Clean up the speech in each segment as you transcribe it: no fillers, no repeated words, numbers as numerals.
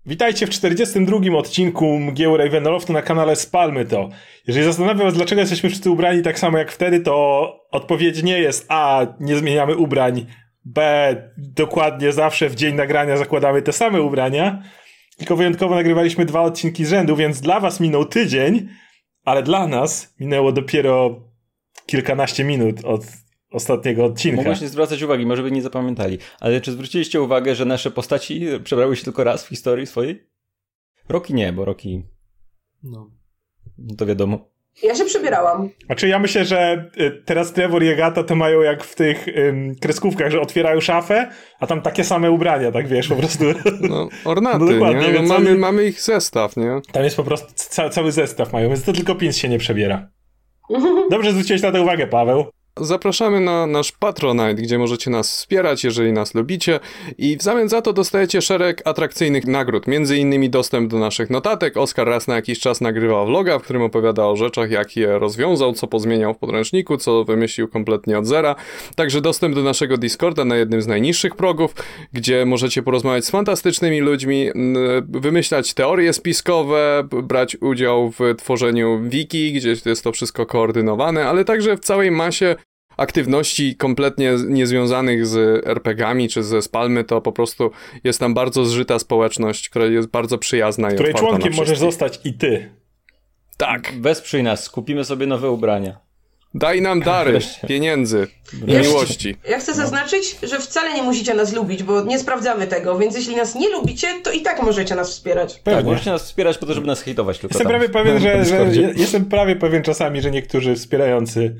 Witajcie w 42. odcinku Mgieł Ravenloftu na kanale Spalmy to. Jeżeli zastanawiam was, dlaczego jesteśmy wszyscy ubrani tak samo jak wtedy, to odpowiedź nie jest A. Nie zmieniamy ubrań, B. Dokładnie zawsze w dzień nagrania zakładamy te same ubrania, tylko wyjątkowo nagrywaliśmy 2 odcinki z rzędu, więc dla was minął tydzień, ale dla nas minęło dopiero kilkanaście minut od ostatniego odcinka. Mogłeś nie zwracać uwagi, może by nie zapamiętali. Ale czy zwróciliście uwagę, że nasze postaci przebrały się tylko raz w historii swojej? Rocky nie, bo Rocky... No to wiadomo. Ja się przebierałam. Znaczy ja myślę, że teraz Trevor i Agata to mają jak w tych kreskówkach, że otwierają szafę, a tam takie same ubrania, tak wiesz, po prostu. No, ornaty, no dokładnie, nie? No, mamy ich zestaw, nie? Tam jest po prostu cały zestaw mają, więc to tylko Pins się nie przebiera. Dobrze zwróciłeś na to uwagę, Paweł. Zapraszamy na nasz Patronite, gdzie możecie nas wspierać, jeżeli nas lubicie, i w zamian za to dostajecie szereg atrakcyjnych nagród, między innymi dostęp do naszych notatek. Oskar raz na jakiś czas nagrywa vloga, w którym opowiada o rzeczach, jak je rozwiązał, co pozmieniał w podręczniku, co wymyślił kompletnie od zera. Także dostęp do naszego Discorda na jednym z najniższych progów, gdzie możecie porozmawiać z fantastycznymi ludźmi, wymyślać teorie spiskowe, brać udział w tworzeniu wiki, gdzie jest to wszystko koordynowane, ale także w całej masie aktywności kompletnie niezwiązanych z RPG-ami czy ze Spalmy. To po prostu jest tam bardzo zżyta społeczność, która jest bardzo przyjazna i której otwarta członkiem na możesz wszystkich. zostać i ty. Tak. Wesprzyj nas, kupimy sobie nowe ubrania. Daj nam dary, pieniędzy, miłości. Ja chcę zaznaczyć, że wcale nie musicie nas lubić, bo nie sprawdzamy tego, więc jeśli nas nie lubicie, to i tak możecie nas wspierać. Tak, możecie nas wspierać po to, żeby nas hejtować. Tylko Jestem prawie pewien, jestem prawie pewien czasami, że niektórzy wspierający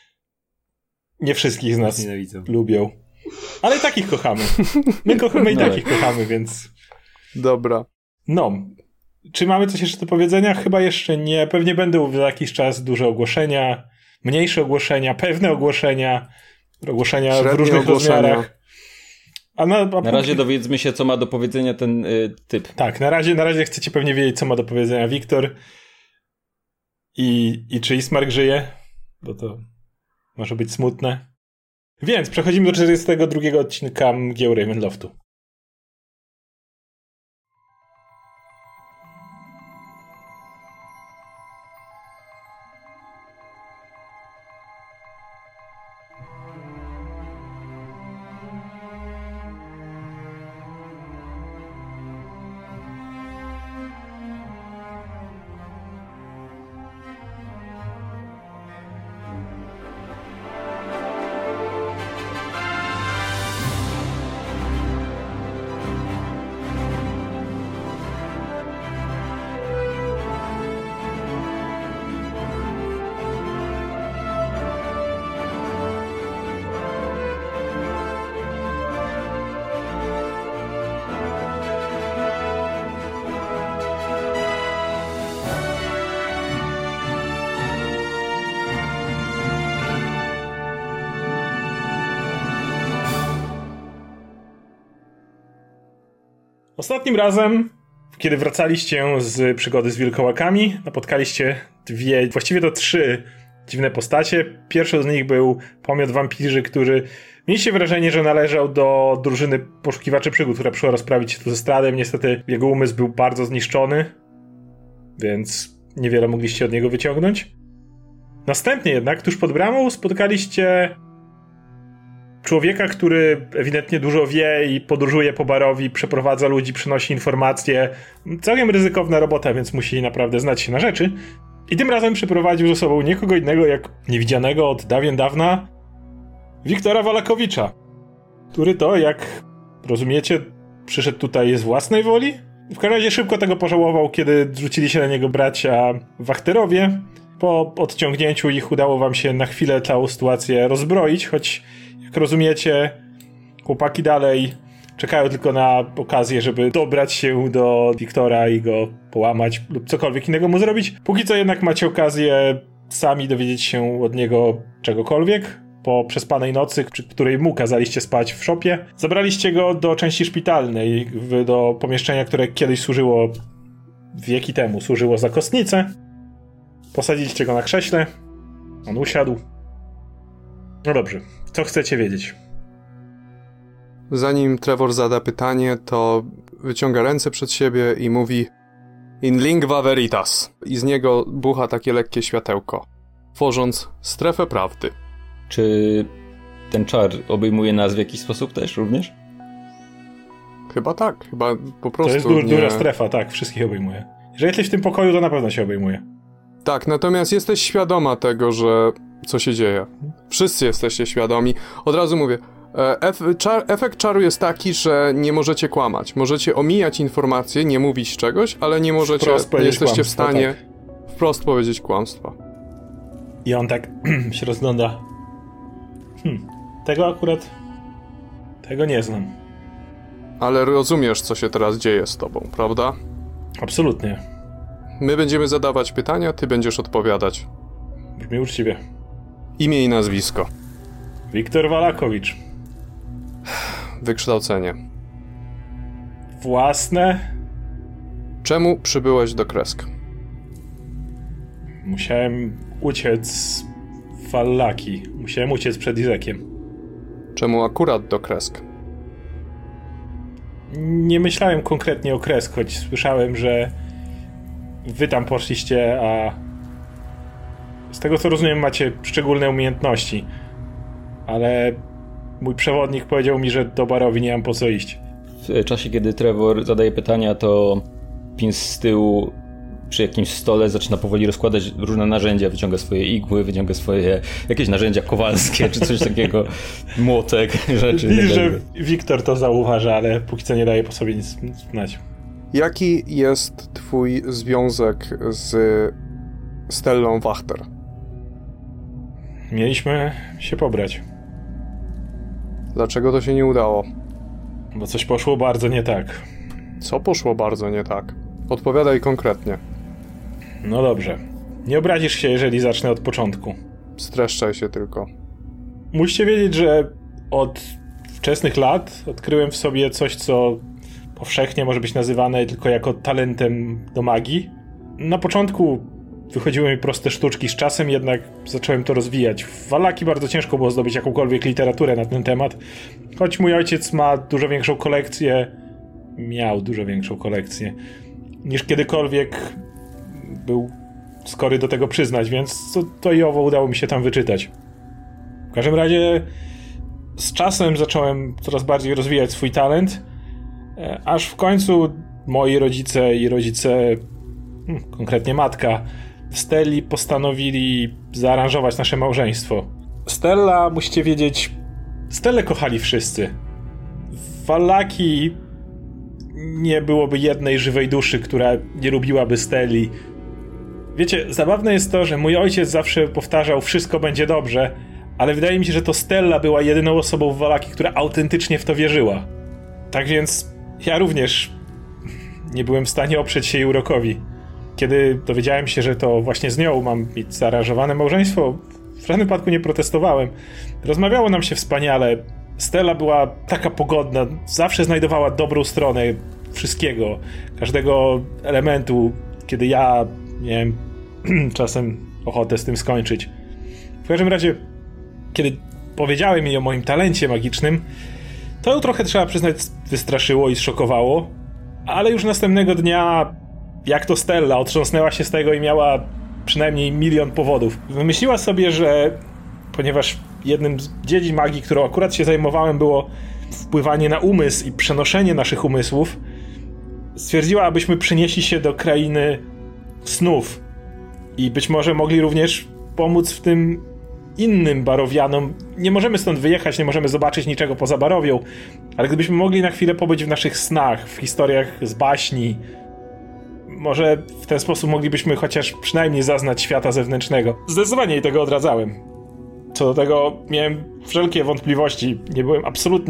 nie wszystkich z nas nienawidzą. Lubią. Ale i takich kochamy. My i takich kochamy, więc... Dobra. No. Czy mamy coś jeszcze do powiedzenia? Chyba jeszcze nie. Pewnie będą za jakiś czas duże ogłoszenia, mniejsze ogłoszenia, pewne ogłoszenia w różnych rozmiarach. Na razie dowiedzmy się, co ma do powiedzenia ten typ. Tak, na razie chcecie pewnie wiedzieć, co ma do powiedzenia Wiktor i czy Ismark żyje, bo to może być smutne. Więc przechodzimy do 42 odcinka Mgieł Ravenloftu. Ostatnim razem, kiedy wracaliście z przygody z wilkołakami, napotkaliście właściwie to 3 dziwne postacie. Pierwszą z nich był pomiot wampirzy, który mieliście wrażenie, że należał do drużyny poszukiwaczy przygód, która przyszła rozprawić się tu ze Stradem. Niestety jego umysł był bardzo zniszczony, więc niewiele mogliście od niego wyciągnąć. Następnie jednak, tuż pod bramą, spotkaliście człowieka, który ewidentnie dużo wie i podróżuje po barowi, przeprowadza ludzi, przynosi informacje. Całkiem ryzykowna robota, więc musi naprawdę znać się na rzeczy. I tym razem przyprowadził ze sobą nie kogo innego jak niewidzianego od dawien dawna Wiktora Walakowicza, który to, jak rozumiecie, przyszedł tutaj z własnej woli. W każdym razie szybko tego pożałował, kiedy rzucili się na niego bracia Wachterowie. Po odciągnięciu ich udało wam się na chwilę całą sytuację rozbroić, choć jak rozumiecie, chłopaki dalej czekają tylko na okazję, żeby dobrać się do Wiktora i go połamać lub cokolwiek innego mu zrobić. Póki co jednak macie okazję sami dowiedzieć się od niego czegokolwiek. Po przespanej nocy, przy której mu kazaliście spać w szopie, zabraliście go do części szpitalnej, do pomieszczenia, które kiedyś służyło, wieki temu, służyło za kostnicę. Posadziliście go na krześle, on usiadł. No dobrze, co chcecie wiedzieć? Zanim Trevor zada pytanie, to wyciąga ręce przed siebie i mówi in lingua veritas. I z niego bucha takie lekkie światełko, tworząc strefę prawdy. Czy ten czar obejmuje nas w jakiś sposób też również? Chyba tak, chyba po prostu to jest duża strefa, tak, wszystkich obejmuje. Jeżeli jesteś w tym pokoju, to na pewno się obejmuje. Tak, natomiast jesteś świadoma tego, że co się dzieje. Wszyscy jesteście świadomi. Od razu mówię, efekt czaru jest taki, że nie możecie kłamać. Możecie omijać informacje, nie mówić czegoś, ale nie jesteście w stanie wprost powiedzieć kłamstwa. I on tak się rozgląda. Tego akurat... Tego nie znam. Ale rozumiesz, co się teraz dzieje z tobą, prawda? Absolutnie. My będziemy zadawać pytania, ty będziesz odpowiadać. Brzmi uczciwie. Imię i nazwisko. Wiktor Walakowicz. Wykształcenie. Własne? Czemu przybyłeś do Kresk? Musiałem uciec z Wallaki. Musiałem uciec przed Izekiem. Czemu akurat do Kresk? Nie myślałem konkretnie o Kresk, choć słyszałem, że wy tam poszliście, a z tego co rozumiem macie szczególne umiejętności. Ale mój przewodnik powiedział mi, że do Barowi nie mam po co iść. W czasie, kiedy Trevor zadaje pytania, to Pins z tyłu przy jakimś stole zaczyna powoli rozkładać różne narzędzia, wyciąga swoje igły, wyciąga swoje jakieś narzędzia kowalskie, czy coś takiego, młotek, rzeczy. Widzisz, że Wiktor to zauważa, ale póki co nie daje po sobie nic znać. Jaki jest twój związek z Stellą Wachter? Mieliśmy się pobrać. Dlaczego to się nie udało? Bo coś poszło bardzo nie tak. Co poszło bardzo nie tak? Odpowiadaj konkretnie. No dobrze. Nie obrazisz się, jeżeli zacznę od początku. Streszczaj się tylko. Musicie wiedzieć, że od wczesnych lat odkryłem w sobie coś, co powszechnie może być nazywane tylko jako talentem do magii. Na początku wychodziły mi proste sztuczki, z czasem jednak zacząłem to rozwijać. W Wallaki bardzo ciężko było zdobyć jakąkolwiek literaturę na ten temat, choć mój ojciec ma dużo większą kolekcję, miał dużo większą kolekcję, niż kiedykolwiek był skory do tego przyznać, więc to i owo udało mi się tam wyczytać. W każdym razie z czasem zacząłem coraz bardziej rozwijać swój talent, aż w końcu moi rodzice i rodzice, konkretnie matka, Stelli postanowili zaaranżować nasze małżeństwo. Stella, musicie wiedzieć, Stellę kochali wszyscy. W Wallaki nie byłoby jednej żywej duszy, która nie lubiłaby Stelli. Wiecie, zabawne jest to, że mój ojciec zawsze powtarzał, wszystko będzie dobrze, ale wydaje mi się, że to Stella była jedyną osobą w Wallaki, która autentycznie w to wierzyła. Tak więc ja również nie byłem w stanie oprzeć się jej urokowi. Kiedy dowiedziałem się, że to właśnie z nią mam mieć zaaranżowane małżeństwo, w żadnym wypadku nie protestowałem. Rozmawiało nam się wspaniale. Stella była taka pogodna, zawsze znajdowała dobrą stronę wszystkiego, każdego elementu, kiedy ja miałem czasem ochotę z tym skończyć. W każdym razie, kiedy powiedziałem jej o moim talencie magicznym, to ją trochę, trzeba przyznać, wystraszyło i zszokowało, ale już następnego dnia, jak to Stella, otrząsnęła się z tego i miała przynajmniej 1 milion powodów. Wymyśliła sobie, że ponieważ jednym z dziedzin magii, którą akurat się zajmowałem, było wpływanie na umysł i przenoszenie naszych umysłów, stwierdziła, abyśmy przenieśli się do krainy snów i być może mogli również pomóc w tym innym barowianom. Nie możemy stąd wyjechać, nie możemy zobaczyć niczego poza Barowią, ale gdybyśmy mogli na chwilę pobyć w naszych snach, w historiach z baśni, może w ten sposób moglibyśmy chociaż przynajmniej zaznać świata zewnętrznego. Zdecydowanie jej tego odradzałem. Co do tego miałem wszelkie wątpliwości. Nie byłem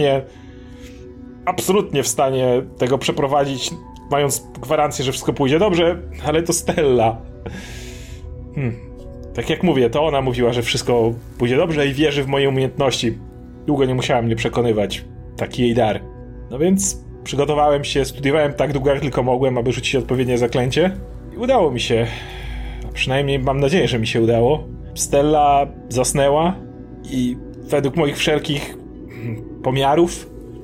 absolutnie w stanie tego przeprowadzić, mając gwarancję, że wszystko pójdzie dobrze, ale to Stella. Tak jak mówię, to ona mówiła, że wszystko pójdzie dobrze i wierzy w moje umiejętności. Długo nie musiała mnie przekonywać. Taki jej dar. No więc przygotowałem się, studiowałem tak długo, jak tylko mogłem, aby rzucić odpowiednie zaklęcie. I udało mi się. A przynajmniej mam nadzieję, że mi się udało. Stella zasnęła i według moich wszelkich pomiarów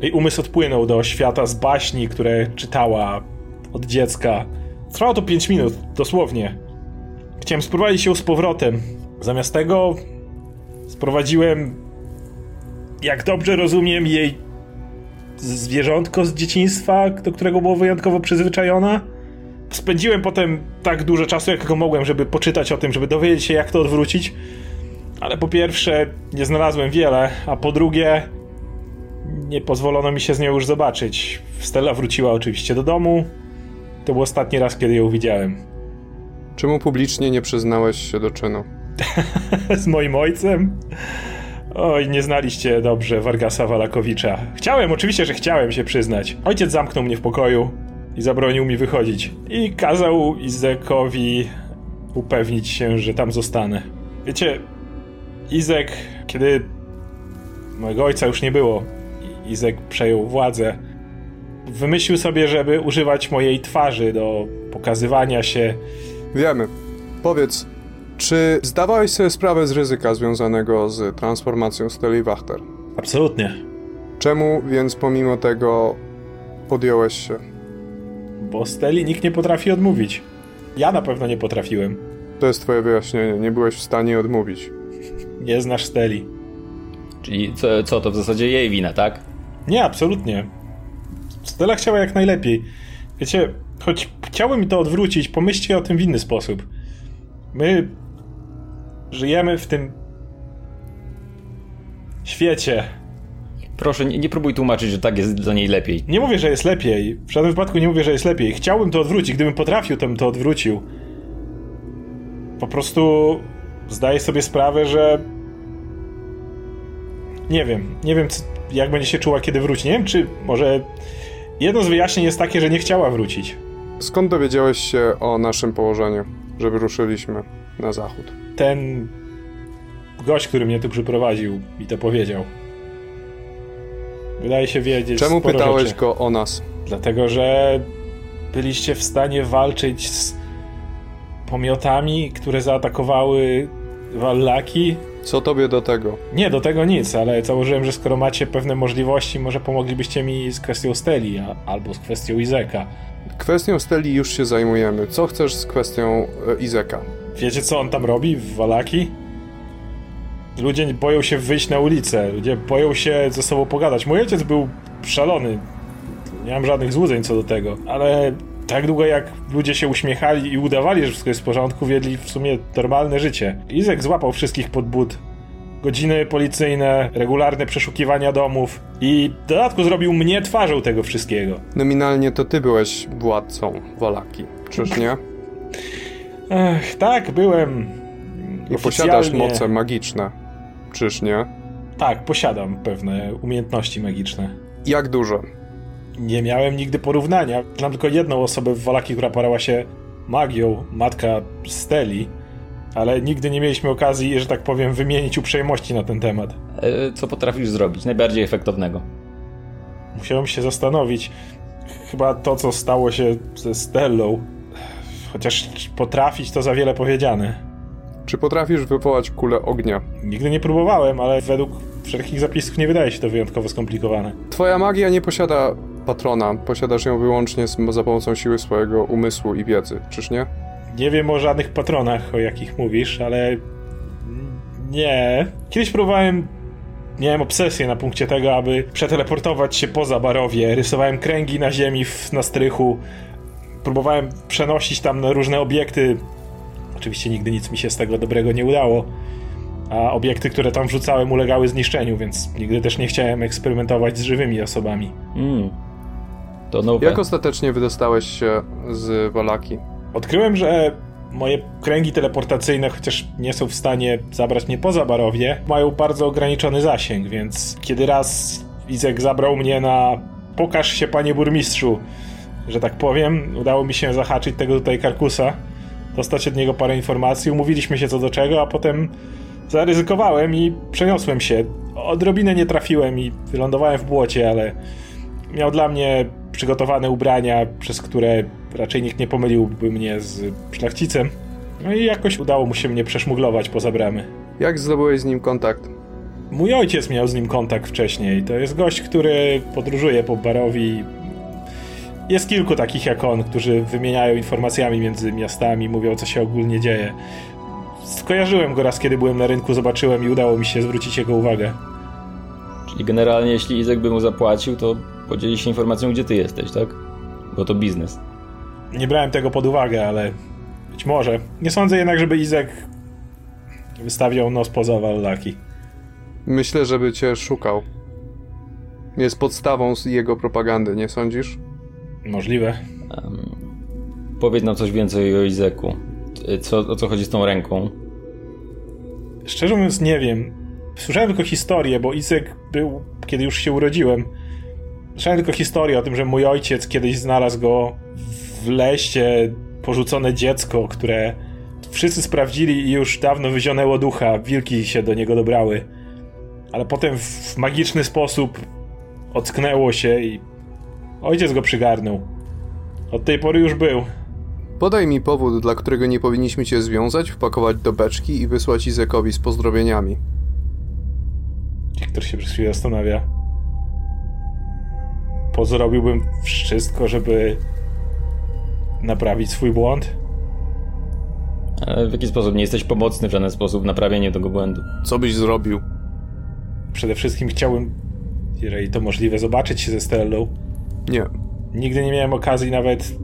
Jej umysł odpłynął do świata z baśni, które czytała od dziecka. Trwało to 5 minut, dosłownie. Chciałem sprowadzić ją z powrotem. Zamiast tego sprowadziłem, jak dobrze rozumiem, jej zwierzątko z dzieciństwa, do którego była wyjątkowo przyzwyczajona. Spędziłem potem tak dużo czasu, jak tylko mogłem, żeby poczytać o tym, żeby dowiedzieć się, jak to odwrócić. Ale po pierwsze, nie znalazłem wiele, a po drugie, nie pozwolono mi się z nią już zobaczyć. Stella wróciła oczywiście do domu. To był ostatni raz, kiedy ją widziałem. Czemu publicznie nie przyznałeś się do czynu? Z moim ojcem? Oj, nie znaliście dobrze Vargasa Valakowicza. Oczywiście, że chciałem się przyznać. Ojciec zamknął mnie w pokoju i zabronił mi wychodzić. I kazał Izekowi upewnić się, że tam zostanę. Wiecie, Izek, kiedy mojego ojca już nie było, Izek przejął władzę, wymyślił sobie, żeby używać mojej twarzy do pokazywania się. Wiemy. Powiedz, czy zdawałeś sobie sprawę z ryzyka związanego z transformacją Stelly Wachter? Absolutnie. Czemu więc pomimo tego podjąłeś się? Bo Stelly nikt nie potrafi odmówić. Ja na pewno nie potrafiłem. To jest twoje wyjaśnienie, nie byłeś w stanie odmówić. Nie znasz Stelly. Czyli co, to w zasadzie jej wina, tak? Nie, absolutnie. Stella chciała jak najlepiej. Wiecie, choć chciałbym mi to odwrócić, pomyślcie o tym w inny sposób. My żyjemy w tym świecie. Proszę, nie próbuj tłumaczyć, że tak jest dla niej lepiej. Nie mówię, że jest lepiej. W żadnym wypadku nie mówię, że jest lepiej. Chciałbym to odwrócić. Gdybym potrafił, to bym to odwrócił. Po prostu zdaję sobie sprawę, że nie wiem, jak będzie się czuła, kiedy wróci. Nie wiem, czy może jedno z wyjaśnień jest takie, że nie chciała wrócić. Skąd dowiedziałeś się o naszym położeniu, że wyruszyliśmy na zachód? Ten gość, który mnie tu przyprowadził, mi to powiedział. Wydaje się wiedzieć Czemu sporo pytałeś rzeczy. go o nas? Dlatego, że byliście w stanie walczyć z pomiotami, które zaatakowały Wallaki. Co tobie do tego? Nie, do tego nic, ale założyłem, że skoro macie pewne możliwości, może pomoglibyście mi z kwestią Stelly, albo z kwestią Izeka. Kwestią Stelly już się zajmujemy. Co chcesz z kwestią Izeka? Wiecie, co on tam robi w Wallaki? Ludzie boją się wyjść na ulicę, ludzie boją się ze sobą pogadać. Mój ojciec był szalony, nie mam żadnych złudzeń co do tego, ale tak długo jak ludzie się uśmiechali i udawali, że wszystko jest w porządku, wiedli w sumie normalne życie. Izek złapał wszystkich pod but. Godziny policyjne, regularne przeszukiwania domów i w dodatku zrobił mnie twarzą tego wszystkiego. Nominalnie to ty byłeś władcą Wallaki, czyż nie? Tak, byłem. I posiadasz moce magiczne, czyż nie? Tak, posiadam pewne umiejętności magiczne. Jak dużo? Nie miałem nigdy porównania. Znam tylko jedną osobę w Wallaki, która parała się magią, matka Stelly, ale nigdy nie mieliśmy okazji, że tak powiem, wymienić uprzejmości na ten temat. Co potrafisz zrobić? Najbardziej efektownego. Musiałem się zastanowić. Chyba to, co stało się ze Stellą. Chociaż potrafić to za wiele powiedziane. Czy potrafisz wywołać kulę ognia? Nigdy nie próbowałem, ale według wszelkich zapisów nie wydaje się to wyjątkowo skomplikowane. Twoja magia nie posiada patrona. Posiadasz ją wyłącznie za pomocą siły swojego umysłu i wiedzy, czyż nie? Nie wiem o żadnych patronach, o jakich mówisz, ale nie. Kiedyś próbowałem, miałem obsesję na punkcie tego, aby przeteleportować się poza Barowie. Rysowałem kręgi na ziemi na strychu. Próbowałem przenosić tam na różne obiekty. Oczywiście nigdy nic mi się z tego dobrego nie udało. A obiekty, które tam wrzucałem, ulegały zniszczeniu, więc nigdy też nie chciałem eksperymentować z żywymi osobami. To nowe. Jak ostatecznie wydostałeś się z Wallaki? Odkryłem, że moje kręgi teleportacyjne, chociaż nie są w stanie zabrać mnie poza Barowie, mają bardzo ograniczony zasięg, więc kiedy raz Izek zabrał mnie na pokaż się, panie burmistrzu, że tak powiem, udało mi się zahaczyć tego tutaj Karkusa, dostać od niego parę informacji, umówiliśmy się co do czego, a potem zaryzykowałem i przeniosłem się. Odrobinę nie trafiłem i wylądowałem w błocie, ale miał dla mnie przygotowane ubrania, przez które raczej nikt nie pomyliłby mnie z szlachcicem. No i jakoś udało mu się mnie przeszmuglować poza bramy. Jak zdobyłeś z nim kontakt? Mój ojciec miał z nim kontakt wcześniej. To jest gość, który podróżuje po Barovii. Jest kilku takich jak on, którzy wymieniają informacjami między miastami, mówią, co się ogólnie dzieje. Skojarzyłem go raz, kiedy byłem na rynku, zobaczyłem i udało mi się zwrócić jego uwagę. Czyli generalnie, jeśli Izek by mu zapłacił, to podzieli się informacją, gdzie ty jesteś, tak? Bo to biznes. Nie brałem tego pod uwagę, ale być może. Nie sądzę jednak, żeby Izek wystawiał nos poza Wallaki. Myślę, żeby cię szukał. Jest podstawą z jego propagandy, nie sądzisz? Możliwe. Powiedz nam coś więcej o Izeku. O co chodzi z tą ręką? Szczerze mówiąc nie wiem. Słyszałem tylko historię, bo Izek był, kiedy już się urodziłem. Słyszałem tylko historię o tym, że mój ojciec kiedyś znalazł go w leście, porzucone dziecko, które wszyscy sprawdzili i już dawno wyzionęło ducha. Wilki się do niego dobrały. Ale potem w magiczny sposób ocknęło się i ojciec go przygarnął. Od tej pory już był. Podaj mi powód, dla którego nie powinniśmy cię związać, wpakować do beczki i wysłać Izekowi z pozdrowieniami. Wiktor się przez chwilę zastanawia. Zrobiłbym wszystko, żeby naprawić swój błąd? Ale w jaki sposób? Nie jesteś pomocny w żaden sposób w naprawieniu tego błędu. Co byś zrobił? Przede wszystkim chciałbym, jeżeli to możliwe, zobaczyć się ze Stellą. Nie. Nigdy nie miałem okazji nawet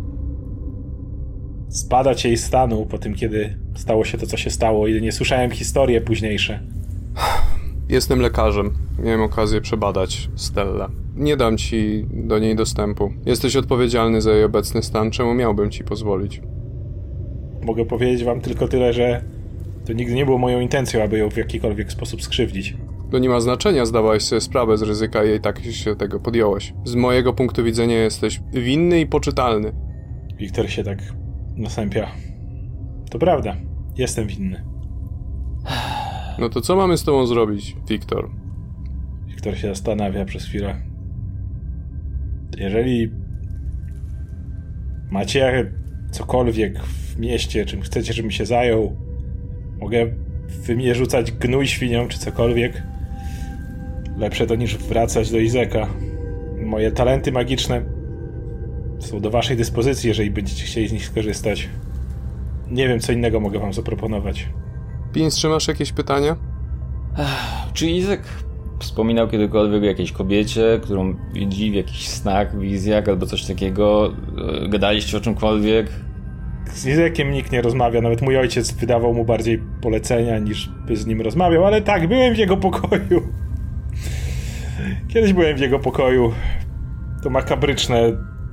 zbadać jej stanu po tym, kiedy stało się to, co się stało, i nie słyszałem historie późniejsze. Jestem lekarzem. Miałem okazję przebadać Stellę. Nie dam ci do niej dostępu. Jesteś odpowiedzialny za jej obecny stan, czemu miałbym ci pozwolić? Mogę powiedzieć wam tylko tyle, że to nigdy nie było moją intencją, aby ją w jakikolwiek sposób skrzywdzić. To nie ma znaczenia, zdawałeś sobie sprawę z ryzyka i tak się tego podjąłeś. Z mojego punktu widzenia jesteś winny i poczytalny. Wiktor się tak nasępia. To prawda, jestem winny. No to co mamy z tobą zrobić, Wiktor? Wiktor się zastanawia przez chwilę. Jeżeli macie cokolwiek w mieście, czym chcecie, żebym się zajął, mogę rzucać gnój świniom, czy cokolwiek. Lepsze to niż wracać do Izeka. Moje talenty magiczne są do waszej dyspozycji, jeżeli będziecie chcieli z nich skorzystać. Nie wiem, co innego mogę wam zaproponować. Pins, czy masz jakieś pytania? Czy Izek wspominał kiedykolwiek o jakiejś kobiecie, którą widzi w jakichś snach, wizjach albo coś takiego? Gadaliście o czymkolwiek? Z Izekiem nikt nie rozmawia, nawet mój ojciec wydawał mu bardziej polecenia, niż by z nim rozmawiał, ale tak, byłem w jego pokoju. Kiedyś byłem w jego pokoju. To makabryczne.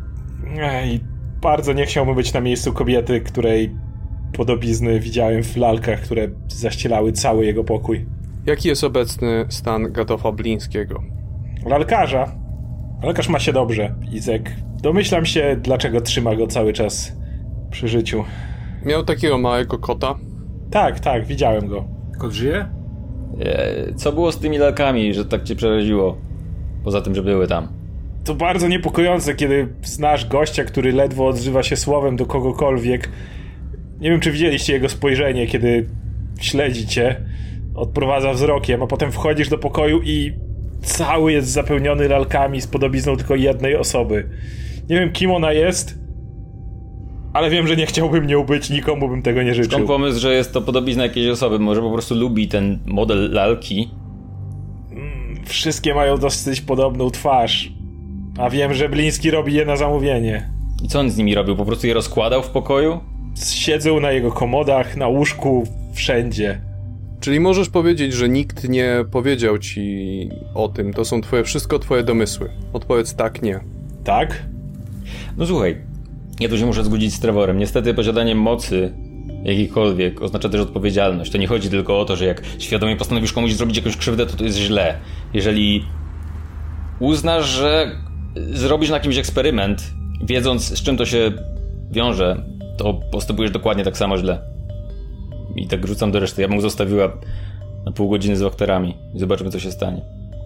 I bardzo nie chciałbym być na miejscu kobiety, której podobizny widziałem w lalkach, które zaścielały cały jego pokój. Jaki jest obecny stan Gatofa Blińskiego? Lalkarza. Lalkarz ma się dobrze, Izek. Domyślam się, dlaczego trzyma go cały czas przy życiu. Miał takiego małego kota? Tak, widziałem go. Kot żyje? Co było z tymi lalkami, że tak cię przeraziło? Poza tym, że były tam. To bardzo niepokojące, kiedy znasz gościa, który ledwo odzywa się słowem do kogokolwiek. Nie wiem, czy widzieliście jego spojrzenie, kiedy śledzi cię, odprowadza wzrokiem, a potem wchodzisz do pokoju i cały jest zapełniony lalkami z podobizną tylko jednej osoby. Nie wiem, kim ona jest, ale wiem, że nie chciałbym nią być, nikomu bym tego nie życzył. Skąd pomysł, że jest to podobizna jakiejś osoby? Może po prostu lubi ten model lalki? Wszystkie mają dosyć podobną twarz, a wiem, że Bliński robi je na zamówienie. I co on z nimi robił? Po prostu je rozkładał w pokoju? Siedzą na jego komodach, na łóżku, wszędzie. Czyli możesz powiedzieć, że nikt nie powiedział ci o tym. To są wszystko twoje domysły. Odpowiedz tak, nie. Tak? No słuchaj, ja tu się muszę zgodzić z Trevorem. Niestety posiadanie mocy jakiejkolwiek oznacza też odpowiedzialność. To nie chodzi tylko o to, że jak świadomie postanowisz komuś zrobić jakąś krzywdę, to jest źle. Jeżeli uznasz, że zrobisz na kimś eksperyment, wiedząc, z czym to się wiąże, to postępujesz dokładnie tak samo źle. I tak rzucam do reszty. Ja bym zostawiła na pół godziny z doktorami i zobaczymy, co się stanie.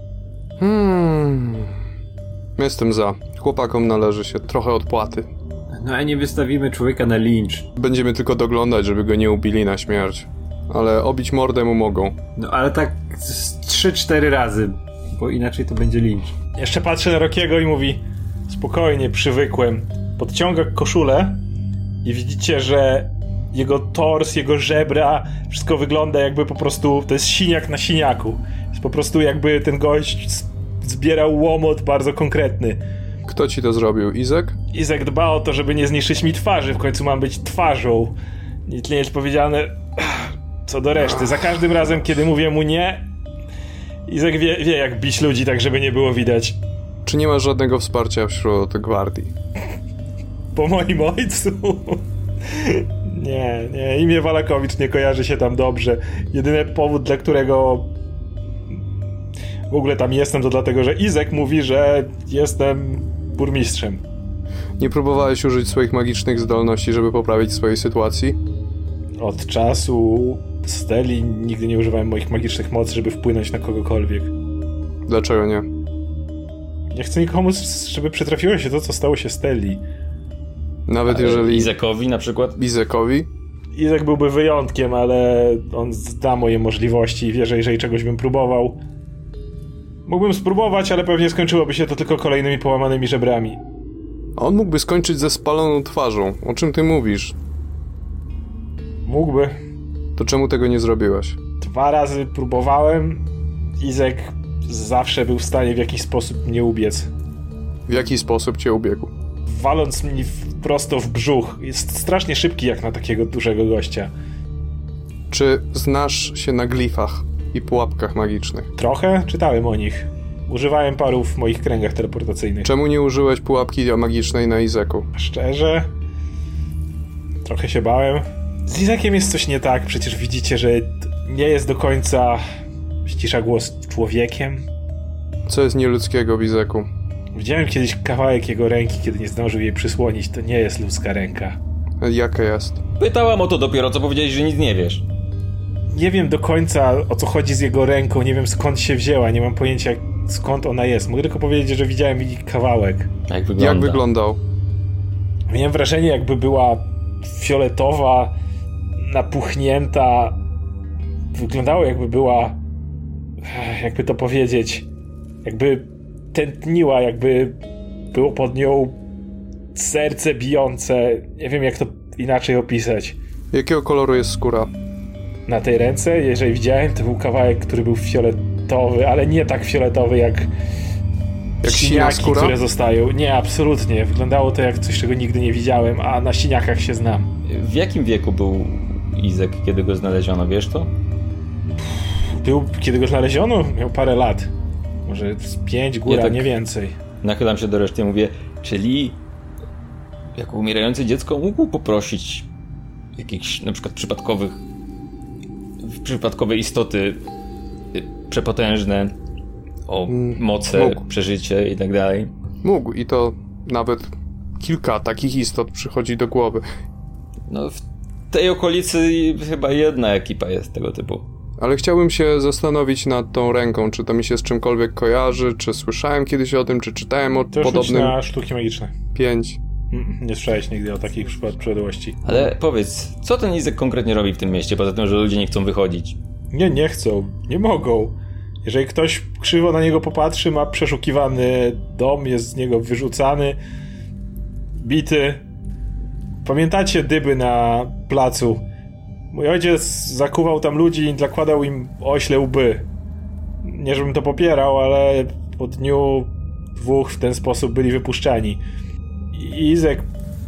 Jestem za. Chłopakom należy się trochę odpłaty. No a nie wystawimy człowieka na lincz. Będziemy tylko doglądać, żeby go nie ubili na śmierć. ale obić mordę mu mogą. No ale tak 3-4 razy, bo inaczej to będzie lincz. Jeszcze patrzy na Rockiego i mówi: spokojnie, przywykłem. Podciąga koszulę i widzicie, że jego tors, jego żebra, wszystko wygląda jakby po prostu, to jest siniak na siniaku. Jest po prostu jakby ten gość zbierał łomot bardzo konkretny. Kto ci to zrobił? Izek? Izek dba o to, żeby nie zniszczyć mi twarzy, w końcu mam być twarzą. Nic nie jest powiedziane co do reszty. Za każdym razem, kiedy mówię mu nie, Izek wie jak bić ludzi tak, żeby nie było widać. Czy nie ma żadnego wsparcia wśród gwardii? Po moim ojcu? Nie, imię Walakowicz nie kojarzy się tam dobrze. Jedyny powód, dla którego w ogóle tam jestem, to dlatego, że Izek mówi, że jestem burmistrzem. Nie próbowałeś użyć swoich magicznych zdolności, żeby poprawić swojej sytuacji? Od czasu Steli nigdy nie używałem moich magicznych mocy, żeby wpłynąć na kogokolwiek. Dlaczego nie? Nie chcę nikomu, żeby przytrafiło się to, co stało się Steli. Nawet jeżeli... Izekowi na przykład? Izekowi? Izek byłby wyjątkiem, ale on zna moje możliwości i wie, że jeżeli czegoś bym próbował... Mógłbym spróbować, ale pewnie skończyłoby się to tylko kolejnymi połamanymi żebrami. A on mógłby skończyć ze spaloną twarzą. O czym ty mówisz? Mógłby. To czemu tego nie zrobiłeś? 2 razy próbowałem. Izek zawsze był w stanie w jakiś sposób mnie ubiec. W jaki sposób cię ubiegł? Waląc mi prosto w brzuch. Jest strasznie szybki jak na takiego dużego gościa. Czy znasz się na glifach i pułapkach magicznych? Trochę czytałem o nich. Używałem paru w moich kręgach teleportacyjnych. Czemu nie użyłeś pułapki magicznej na Izeku? Szczerze? Trochę się bałem. Z Izekiem jest coś nie tak. Przecież widzicie, że nie jest do końca ścisza głos człowiekiem. Co jest nieludzkiego w Izeku? Widziałem kiedyś kawałek jego ręki, kiedy nie zdążył jej przysłonić. To nie jest ludzka ręka. Jaka jest? Pytałam o to dopiero, co powiedziałeś, że nic nie wiesz. Nie wiem do końca, o co chodzi z jego ręką. Nie wiem, skąd się wzięła. Nie mam pojęcia, skąd ona jest. Mogę tylko powiedzieć, że widziałem jej kawałek. Jak wygląda? Jak wyglądał? Miałem wrażenie, jakby była fioletowa, napuchnięta. Wyglądało, jakby była... Jakby to powiedzieć... Jakby tętniła, jakby było pod nią serce bijące. Nie wiem, jak to inaczej opisać. Jakiego koloru jest skóra? Na tej ręce, jeżeli widziałem, to był kawałek, który był fioletowy, ale nie tak fioletowy jak siniaki, które zostają. Nie, absolutnie. Wyglądało to jak coś, czego nigdy nie widziałem, a na siniakach się znam. W jakim wieku był Izek, kiedy go znaleziono, wiesz to? Był, kiedy go znaleziono? Miał parę lat. Może 5 góra, nie więcej. Nachylam się do reszty i mówię, czyli jako umierające dziecko mógł poprosić jakichś na przykład przypadkowe istoty przepotężne o moce, przeżycie i tak dalej. Mógł i to nawet kilka takich istot przychodzi do głowy. No w tej okolicy chyba jedna ekipa jest tego typu. Ale chciałbym się zastanowić nad tą ręką, czy to mi się z czymkolwiek kojarzy, czy słyszałem kiedyś o tym, czy czytałem o to podobnym... To na sztuki magiczne. 5. Nie słyszałeś nigdy o takich przypadłości. Ale powiedz, co ten Izek konkretnie robi w tym mieście, poza tym, że ludzie nie chcą wychodzić? Nie chcą, nie mogą. Jeżeli ktoś krzywo na niego popatrzy, ma przeszukiwany dom, jest z niego wyrzucany, bity. Pamiętacie dyby na placu? Mój ojciec zakuwał tam ludzi i zakładał im ośle łby. Nie żebym to popierał, ale po dniu 2 w ten sposób byli wypuszczani. I Izek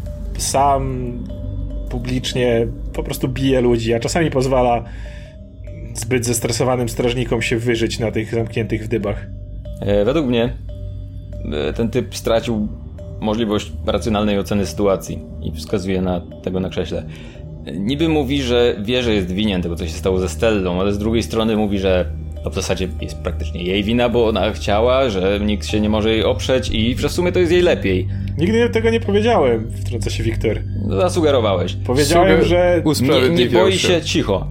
sam publicznie po prostu bije ludzi, a czasami pozwala zbyt zestresowanym strażnikom się wyżyć na tych zamkniętych w dybach. Według mnie ten typ stracił możliwość racjonalnej oceny sytuacji i wskazuje na tego na krześle. Niby mówi, że wie, że jest winien tego, co się stało ze Stellą, ale z drugiej strony mówi, że to w zasadzie jest praktycznie jej wina, bo ona chciała, że nikt się nie może jej oprzeć i że w sumie to jest jej lepiej. Nigdy tego nie powiedziałem, wtrąca się Wiktor. Zasugerowałeś. Powiedziałem, że... Nie boi się, cicho.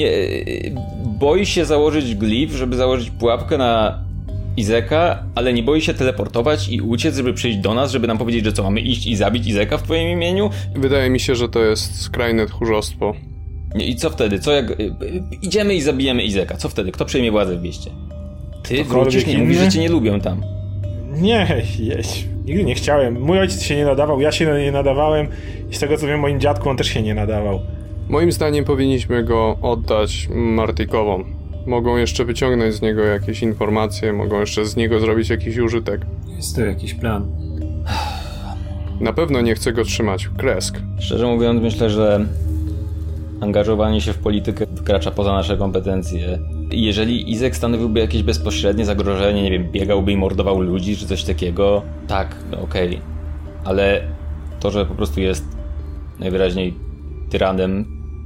Boi się założyć glif, żeby założyć pułapkę na Izeka, ale nie boi się teleportować i uciec, żeby przyjść do nas, żeby nam powiedzieć, że co, mamy iść i zabić Izeka w twoim imieniu? Wydaje mi się, że to jest skrajne tchórzostwo. I co wtedy? Co jak... Idziemy i zabijemy Izeka. Co wtedy? Kto przejmie władzę w mieście? Ty wrócisz? Nie mówisz, że cię nie lubią tam. Nie, nigdy nie chciałem. Mój ojciec się nie nadawał, ja się nie nadawałem i z tego co wiem, moim dziadku on też się nie nadawał. Moim zdaniem powinniśmy go oddać Martikowom. Mogą jeszcze wyciągnąć z niego jakieś informacje, mogą jeszcze z niego zrobić jakiś użytek. Jest to jakiś plan. Na pewno nie chcę go trzymać. Kresk. Szczerze mówiąc, myślę, że angażowanie się w politykę wykracza poza nasze kompetencje. Jeżeli Izek stanowiłby jakieś bezpośrednie zagrożenie, nie wiem, biegałby i mordował ludzi, czy coś takiego, tak, okej. Ale to, że po prostu jest najwyraźniej tyranem...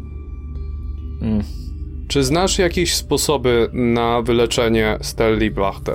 Czy znasz jakieś sposoby na wyleczenie Stelli Wachter?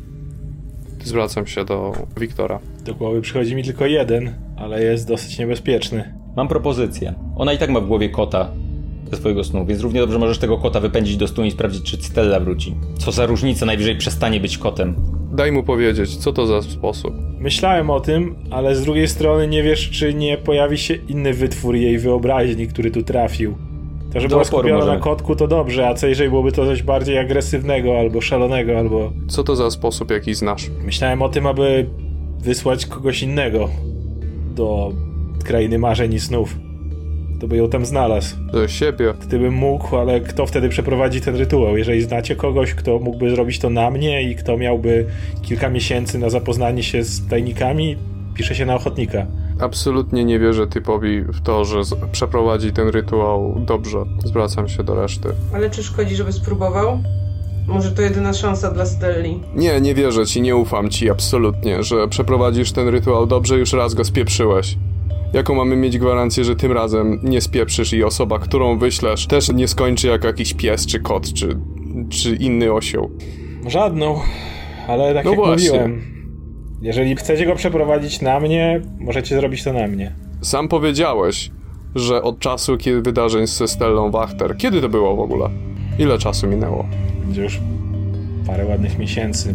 Zwracam się do Wiktora. Do głowy przychodzi mi tylko jeden, ale jest dosyć niebezpieczny. Mam propozycję. Ona i tak ma w głowie kota ze swojego snu, więc równie dobrze możesz tego kota wypędzić do snu i sprawdzić, czy Stella wróci. Co za różnica, najwyżej przestanie być kotem. Daj mu powiedzieć, co to za sposób. Myślałem o tym, ale z drugiej strony nie wiesz, czy nie pojawi się inny wytwór jej wyobraźni, który tu trafił. To, że była skupiona na kotku, to dobrze, a co jeżeli byłoby to coś bardziej agresywnego, albo szalonego, albo... Co to za sposób, jaki znasz? Myślałem o tym, aby wysłać kogoś innego do krainy marzeń i snów. To by ją tam znalazł. Do siebie. Gdybym mógł, ale kto wtedy przeprowadzi ten rytuał? Jeżeli znacie kogoś, kto mógłby zrobić to na mnie i kto miałby kilka miesięcy na zapoznanie się z tajnikami, pisze się na ochotnika. Absolutnie nie wierzę typowi w to, że przeprowadzi ten rytuał dobrze. Zwracam się do reszty. Ale czy szkodzi, żeby spróbował? Może to jedyna szansa dla Stelli. Nie wierzę ci, nie ufam ci absolutnie, że przeprowadzisz ten rytuał dobrze, już raz go spieprzyłeś. Jaką mamy mieć gwarancję, że tym razem nie spieprzysz i osoba, którą wyślesz, też nie skończy jak jakiś pies, czy kot, czy inny osioł? Żadną, ale tak no jak właśnie. mówiłem, jeżeli chcecie go przeprowadzić na mnie, możecie zrobić to na mnie. Sam powiedziałeś, że od czasu kiedy wydarzeń ze Stellą Wachter, kiedy to było w ogóle? Ile czasu minęło? Będzie już parę ładnych miesięcy.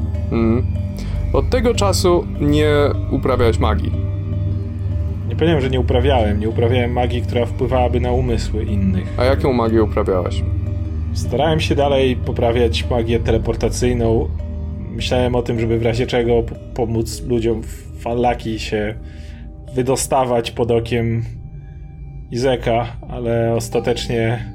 Od tego czasu nie uprawiałeś magii. Nie powiedziałem, że nie uprawiałem magii, która wpływałaby na umysły innych. A jaką magię uprawiałeś? Starałem się dalej poprawiać magię teleportacyjną. Myślałem o tym, żeby w razie czego pomóc ludziom w Vallaki się wydostawać pod okiem Izeka, ale ostatecznie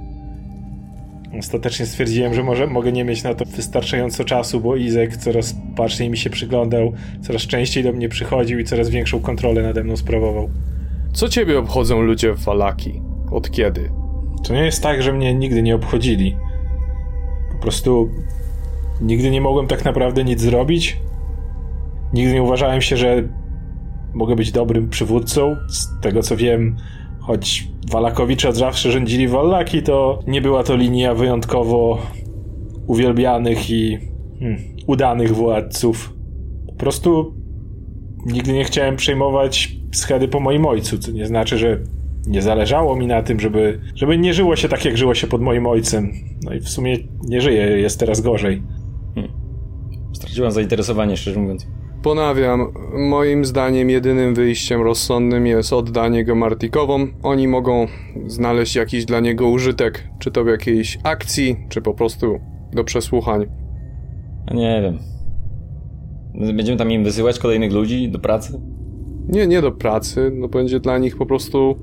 stwierdziłem, że mogę nie mieć na to wystarczająco czasu, bo Izek coraz baczniej mi się przyglądał, coraz częściej do mnie przychodził i coraz większą kontrolę nade mną sprawował. Co ciebie obchodzą ludzie w Vallaki? Od kiedy? To nie jest tak, że mnie nigdy nie obchodzili. Po prostu nigdy nie mogłem tak naprawdę nic zrobić. Nigdy nie uważałem się, że mogę być dobrym przywódcą. Z tego co wiem, choć Wallakowicze od zawsze rządzili Vallaki, to nie była to linia wyjątkowo uwielbianych i udanych władców. Po prostu nigdy nie chciałem przejmować schedy po moim ojcu, co nie znaczy, że nie zależało mi na tym, żeby nie żyło się tak, jak żyło się pod moim ojcem. No i w sumie nie żyje, jest teraz gorzej. Straciłem zainteresowanie, szczerze mówiąc. Ponawiam, moim zdaniem jedynym wyjściem rozsądnym jest oddanie go Martikowom. Oni mogą znaleźć jakiś dla niego użytek, czy to w jakiejś akcji, czy po prostu do przesłuchań. Nie wiem. Będziemy tam im wysyłać kolejnych ludzi do pracy? Nie do pracy, no będzie dla nich po prostu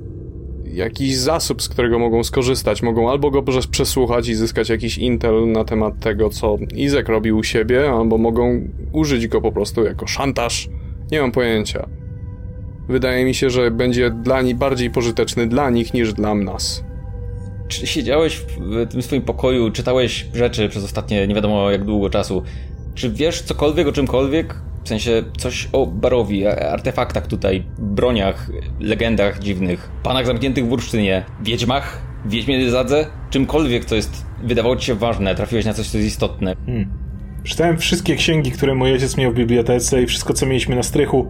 jakiś zasób, z którego mogą skorzystać. Mogą albo go przesłuchać i zyskać jakiś intel na temat tego, co Izek robił u siebie, albo mogą użyć go po prostu jako szantaż. Nie mam pojęcia. Wydaje mi się, że będzie bardziej pożyteczny dla nich niż dla nas. Czy siedziałeś w tym swoim pokoju, czytałeś rzeczy przez ostatnie nie wiadomo jak długo czasu? Czy wiesz cokolwiek o czymkolwiek? W sensie coś o Barowi, artefaktach tutaj, broniach, legendach dziwnych, panach zamkniętych w bursztynie, wiedźmach, wiedźmie Zadze, czymkolwiek, co wydawało ci się ważne, trafiłeś na coś, co jest istotne. Czytałem wszystkie księgi, które mój ojciec miał w bibliotece i wszystko, co mieliśmy na strychu,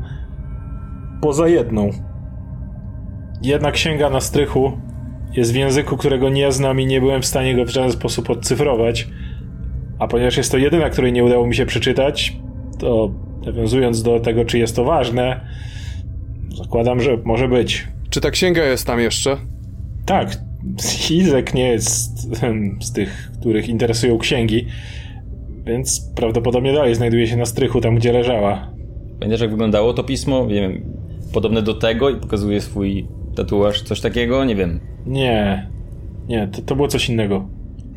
poza jedną. Jedna księga na strychu jest w języku, którego nie znam i nie byłem w stanie go w żaden sposób odcyfrować, a ponieważ jest to jedyna, której nie udało mi się przeczytać, to nawiązując do tego, czy jest to ważne, zakładam, że może być. Czy ta księga jest tam jeszcze? Tak, Izek nie jest z tych, których interesują księgi, więc prawdopodobnie dalej znajduje się na strychu, tam gdzie leżała. Pamiętasz, jak wyglądało to pismo? Nie wiem, podobne do tego i pokazuje swój tatuaż, coś takiego? Nie wiem. Nie, to było coś innego.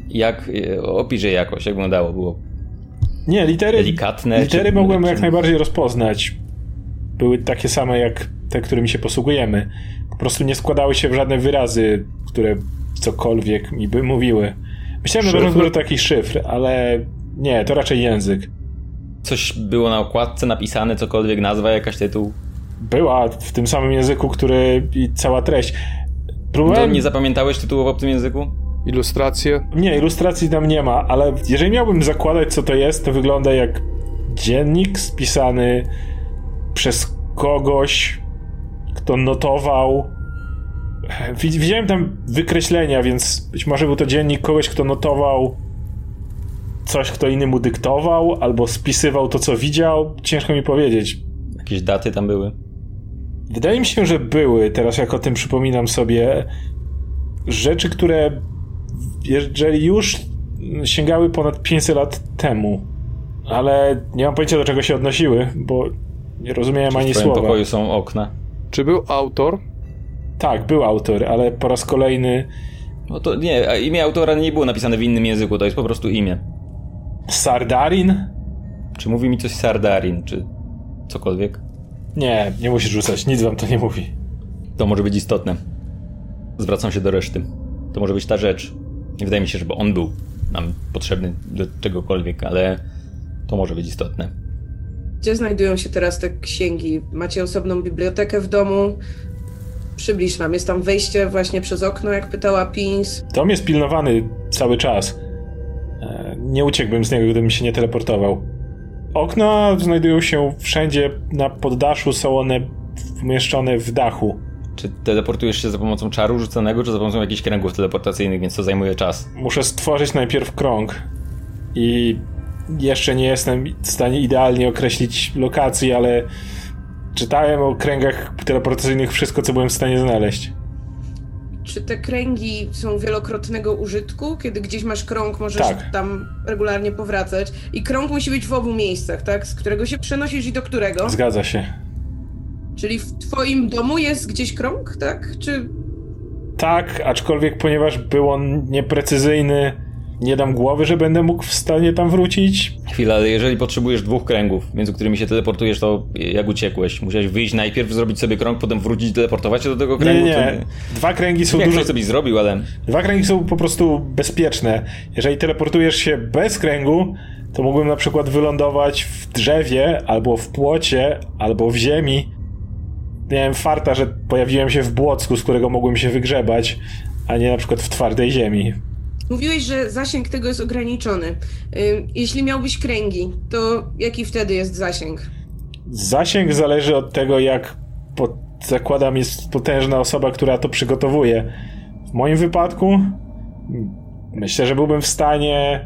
Opisz je jakoś, jak wyglądało? Było nie, litery delikatne? Litery mogłem jak najbardziej rozpoznać. Były takie same jak te, którymi się posługujemy. Po prostu nie składały się w żadne wyrazy, które cokolwiek mi by mówiły. Myślałem na początku, że to jakiś szyfr, ale nie, to raczej język. Coś było na okładce napisane, cokolwiek, nazwa, jakaś tytuł? Była w tym samym języku, który i cała treść. To nie zapamiętałeś tytułu w obcym języku? Ilustracje? Nie, ilustracji tam nie ma, ale jeżeli miałbym zakładać, co to jest, to wygląda jak dziennik spisany przez kogoś, kto notował. Widziałem tam wykreślenia, więc być może był to dziennik kogoś, kto notował coś, kto inny mu dyktował, albo spisywał to, co widział. Ciężko mi powiedzieć. Jakieś daty tam były? Wydaje mi się, że były. Teraz jak o tym przypominam sobie, rzeczy, które jeżeli już sięgały ponad 500 lat temu, ale nie mam pojęcia, do czego się odnosiły, bo nie rozumiałem ani słowa. W twoim pokoju są okna. Czy był autor? Tak, był autor, ale po raz kolejny... No to nie, imię autora nie było napisane w innym języku, to jest po prostu imię. Sardarin? Czy mówi mi coś Sardarin, czy cokolwiek? Nie musisz rzucać, nic wam to nie mówi. To może być istotne. Zwracam się do reszty. To może być ta rzecz. Nie wydaje mi się, żeby on był nam potrzebny do czegokolwiek, ale to może być istotne. Gdzie znajdują się teraz te księgi? Macie osobną bibliotekę w domu? Przybliż nam. Jest tam wejście właśnie przez okno, jak pytała Pins. Dom jest pilnowany cały czas. Nie uciekłbym z niego, gdybym się nie teleportował. Okna znajdują się wszędzie na poddaszu, są one umieszczone w dachu. Czy teleportujesz się za pomocą czaru rzuconego, czy za pomocą jakichś kręgów teleportacyjnych, więc to zajmuje czas? Muszę stworzyć najpierw krąg i jeszcze nie jestem w stanie idealnie określić lokacji, ale czytałem o kręgach teleportacyjnych wszystko, co byłem w stanie znaleźć. Czy te kręgi są wielokrotnego użytku? Kiedy gdzieś masz krąg, możesz tam regularnie powracać. I krąg musi być w obu miejscach, tak? Z którego się przenosisz i do którego? Zgadza się. Czyli w twoim domu jest gdzieś krąg, tak? Czy... Tak, aczkolwiek ponieważ był on nieprecyzyjny, nie dam głowy, że będę mógł w stanie tam wrócić. Chwila, ale jeżeli potrzebujesz 2 kręgów, między którymi się teleportujesz, to jak uciekłeś? Musiałeś wyjść najpierw, zrobić sobie krąg, potem wrócić, teleportować się do tego kręgu? Nie. 2 kręgi są dużo... sobie zrobił, ale... 2 kręgi są po prostu bezpieczne. Jeżeli teleportujesz się bez kręgu, to mógłbym na przykład wylądować w drzewie, albo w płocie, albo w ziemi. Miałem farta, że pojawiłem się w błocku, z którego mogłem się wygrzebać, a nie na przykład w twardej ziemi. Mówiłeś, że zasięg tego jest ograniczony. Jeśli miałbyś kręgi, to jaki wtedy jest zasięg? Zasięg zależy od tego, jak zakładam jest potężna osoba, która to przygotowuje. W moim wypadku myślę, że byłbym w stanie...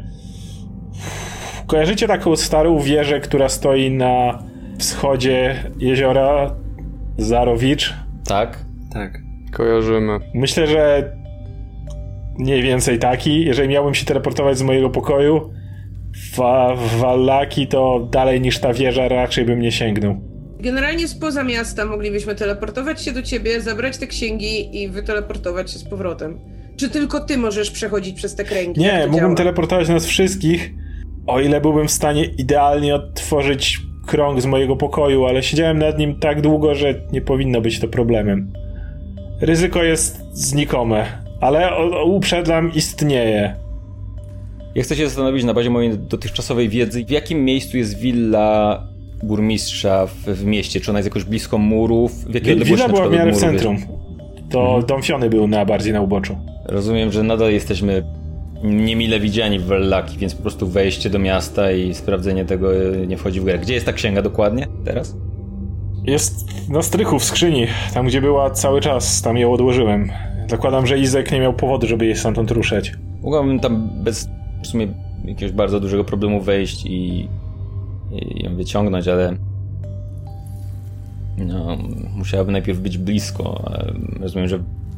Kojarzycie taką starą wieżę, która stoi na wschodzie jeziora Zarowicz? Tak. Kojarzymy. Myślę, że mniej więcej taki. Jeżeli miałbym się teleportować z mojego pokoju w Wallaki, to dalej niż ta wieża raczej bym nie sięgnął. Generalnie spoza miasta moglibyśmy teleportować się do ciebie, zabrać te księgi i wyteleportować się z powrotem. Czy tylko ty możesz przechodzić przez te kręgi? Nie, mógłbym teleportować nas wszystkich, o ile byłbym w stanie idealnie odtworzyć krąg z mojego pokoju, ale siedziałem nad nim tak długo, że nie powinno być to problemem. Ryzyko jest znikome, ale uprzedzam, istnieje. Ja chcę się zastanowić na bazie mojej dotychczasowej wiedzy, w jakim miejscu jest willa burmistrza w mieście? Czy ona jest jakoś blisko murów? Willa była w miarę w centrum. To dom Fiony był bardziej na uboczu. Rozumiem, że nadal jesteśmy niemile widziani w Wallaki, więc po prostu wejście do miasta i sprawdzenie tego nie wchodzi w grę. Gdzie jest ta księga dokładnie teraz? Jest na strychu w skrzyni, tam gdzie była cały czas, tam ją odłożyłem. Zakładam, że Izek nie miał powodu, żeby jej stamtąd ruszać. Mogłabym tam bez w sumie jakiegoś bardzo dużego problemu wejść i ją wyciągnąć, ale musiałaby najpierw być blisko. Rozumiem, że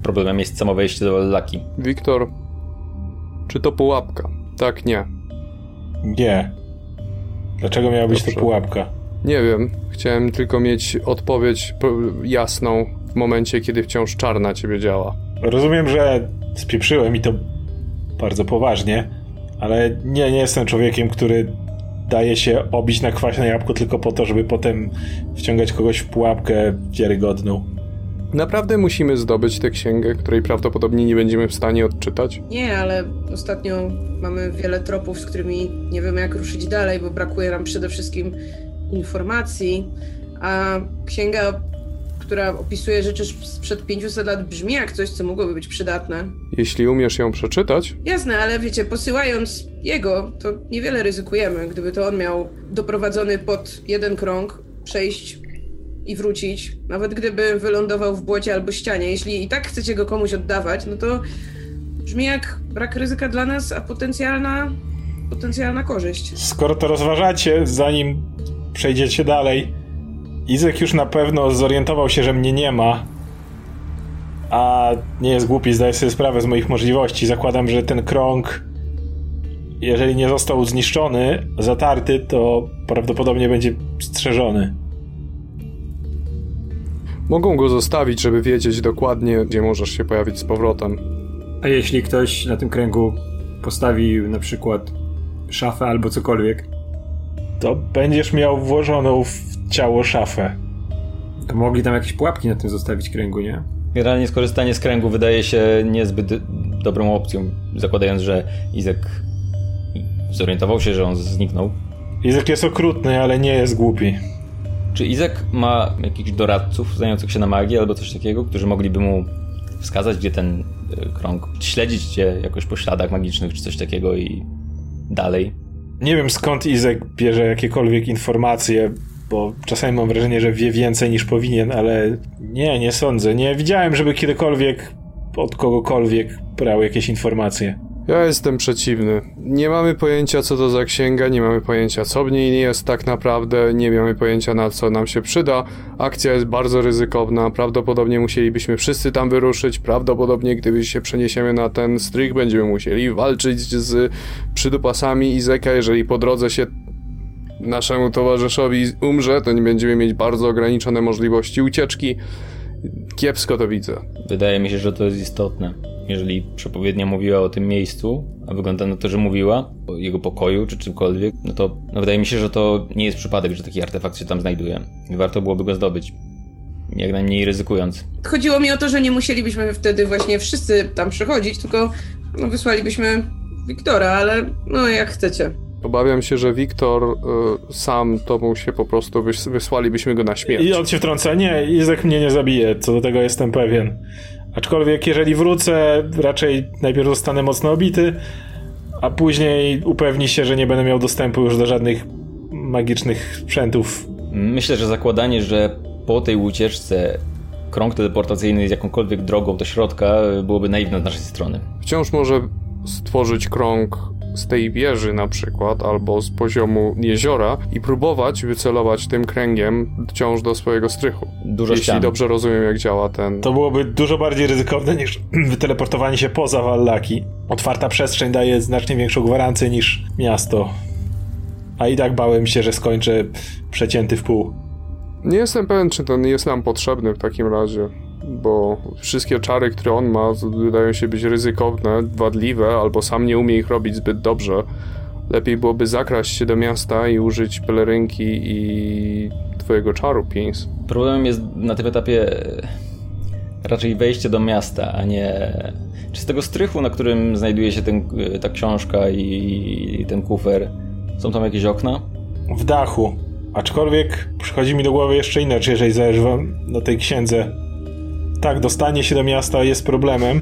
problemem jest samo wejście do Wallaki. Wiktor, czy to pułapka? Tak, nie. Nie. Dlaczego miała być to pułapka? Nie wiem. Chciałem tylko mieć odpowiedź jasną w momencie, kiedy wciąż czar na ciebie działa. Rozumiem, że spieprzyłem i to bardzo poważnie, ale nie jestem człowiekiem, który daje się obić na kwaśne jabłko tylko po to, żeby potem wciągać kogoś w pułapkę wiarygodną. Naprawdę musimy zdobyć tę księgę, której prawdopodobnie nie będziemy w stanie odczytać? Nie, ale ostatnio mamy wiele tropów, z którymi nie wiemy, jak ruszyć dalej, bo brakuje nam przede wszystkim informacji, a księga, która opisuje rzeczy sprzed 500 lat, brzmi jak coś, co mogłoby być przydatne. Jeśli umiesz ją przeczytać? Jasne, ale wiecie, posyłając jego, to niewiele ryzykujemy. Gdyby to on miał doprowadzony pod jeden krąg, przejść i wrócić, nawet gdyby wylądował w błocie albo ścianie, jeśli i tak chcecie go komuś oddawać, no to brzmi jak brak ryzyka dla nas, a potencjalna korzyść. Skoro to rozważacie, zanim przejdziecie dalej, Izek już na pewno zorientował się, że mnie nie ma, a nie jest głupi, zdaje sobie sprawę z moich możliwości. Zakładam, że ten krąg, jeżeli nie został zniszczony, zatarty, to prawdopodobnie będzie strzeżony. Mogą go zostawić, żeby wiedzieć dokładnie, gdzie możesz się pojawić z powrotem. A jeśli ktoś na tym kręgu postawi na przykład szafę albo cokolwiek, to będziesz miał włożoną w ciało szafę. to mogli tam jakieś pułapki na tym zostawić kręgu, nie? Generalnie skorzystanie z kręgu wydaje się niezbyt dobrą opcją, zakładając, że Izek zorientował się, że on zniknął. Izek jest okrutny, ale nie jest głupi. Czy Izek ma jakichś doradców znających się na magii albo coś takiego, którzy mogliby mu wskazać, gdzie ten krąg, śledzić cię jakoś po śladach magicznych czy coś takiego i dalej? Nie wiem, skąd Izek bierze jakiekolwiek informacje, bo czasami mam wrażenie, że wie więcej niż powinien, ale nie sądzę. Nie widziałem, żeby kiedykolwiek od kogokolwiek brał jakieś informacje. Ja jestem przeciwny. Nie mamy pojęcia, co to za księga, nie mamy pojęcia, co w niej jest tak naprawdę, nie mamy pojęcia, na co nam się przyda. Akcja jest bardzo ryzykowna, prawdopodobnie musielibyśmy wszyscy tam wyruszyć, prawdopodobnie gdy się przeniesiemy na ten strych, będziemy musieli walczyć z przydupasami Izeka, jeżeli po drodze się naszemu towarzyszowi umrze, to nie będziemy mieć bardzo ograniczone możliwości ucieczki. Kiepsko to widzę. Wydaje mi się, że to jest istotne. Jeżeli przepowiednia mówiła o tym miejscu, a wygląda na to, że mówiła o jego pokoju czy czymkolwiek, no to wydaje mi się, że to nie jest przypadek, że taki artefakt się tam znajduje. I warto byłoby go zdobyć. Jak najmniej ryzykując. Chodziło mi o to, że nie musielibyśmy wtedy właśnie wszyscy tam przychodzić, tylko wysłalibyśmy Wiktora, ale jak chcecie. Obawiam się, że Wiktor sam to mu się po prostu wysłalibyśmy go na śmierć. I on się wtrąca, nie, Izek mnie nie zabije, co do tego jestem pewien. Aczkolwiek jeżeli wrócę, raczej najpierw zostanę mocno obity, a później upewni się, że nie będę miał dostępu już do żadnych magicznych sprzętów. Myślę, że zakładanie, że po tej ucieczce krąg teleportacyjny jest jakąkolwiek drogą do środka, byłoby naiwne z naszej strony. Wciąż może stworzyć krąg z tej wieży na przykład, albo z poziomu jeziora i próbować wycelować tym kręgiem wciąż do swojego strychu. Jeśli dobrze rozumiem, jak działa ten... To byłoby dużo bardziej ryzykowne niż wyteleportowanie się poza Wallaki. Otwarta przestrzeń daje znacznie większą gwarancję niż miasto. A i tak bałem się, że skończę przecięty w pół. Nie jestem pewien, czy ten jest nam potrzebny w takim razie, bo wszystkie czary, które on ma, wydają się być ryzykowne, wadliwe, albo sam nie umie ich robić zbyt dobrze. Lepiej byłoby zakraść się do miasta i użyć pelerynki i twojego czaru, Pins. Problemem jest na tym etapie raczej wejście do miasta, a nie... Czy z tego strychu, na którym znajduje się ta książka i ten kufer, są tam jakieś okna? W dachu. Aczkolwiek przychodzi mi do głowy jeszcze inaczej, jeżeli zależy wam na tej księdze. Tak, dostanie się do miasta jest problemem,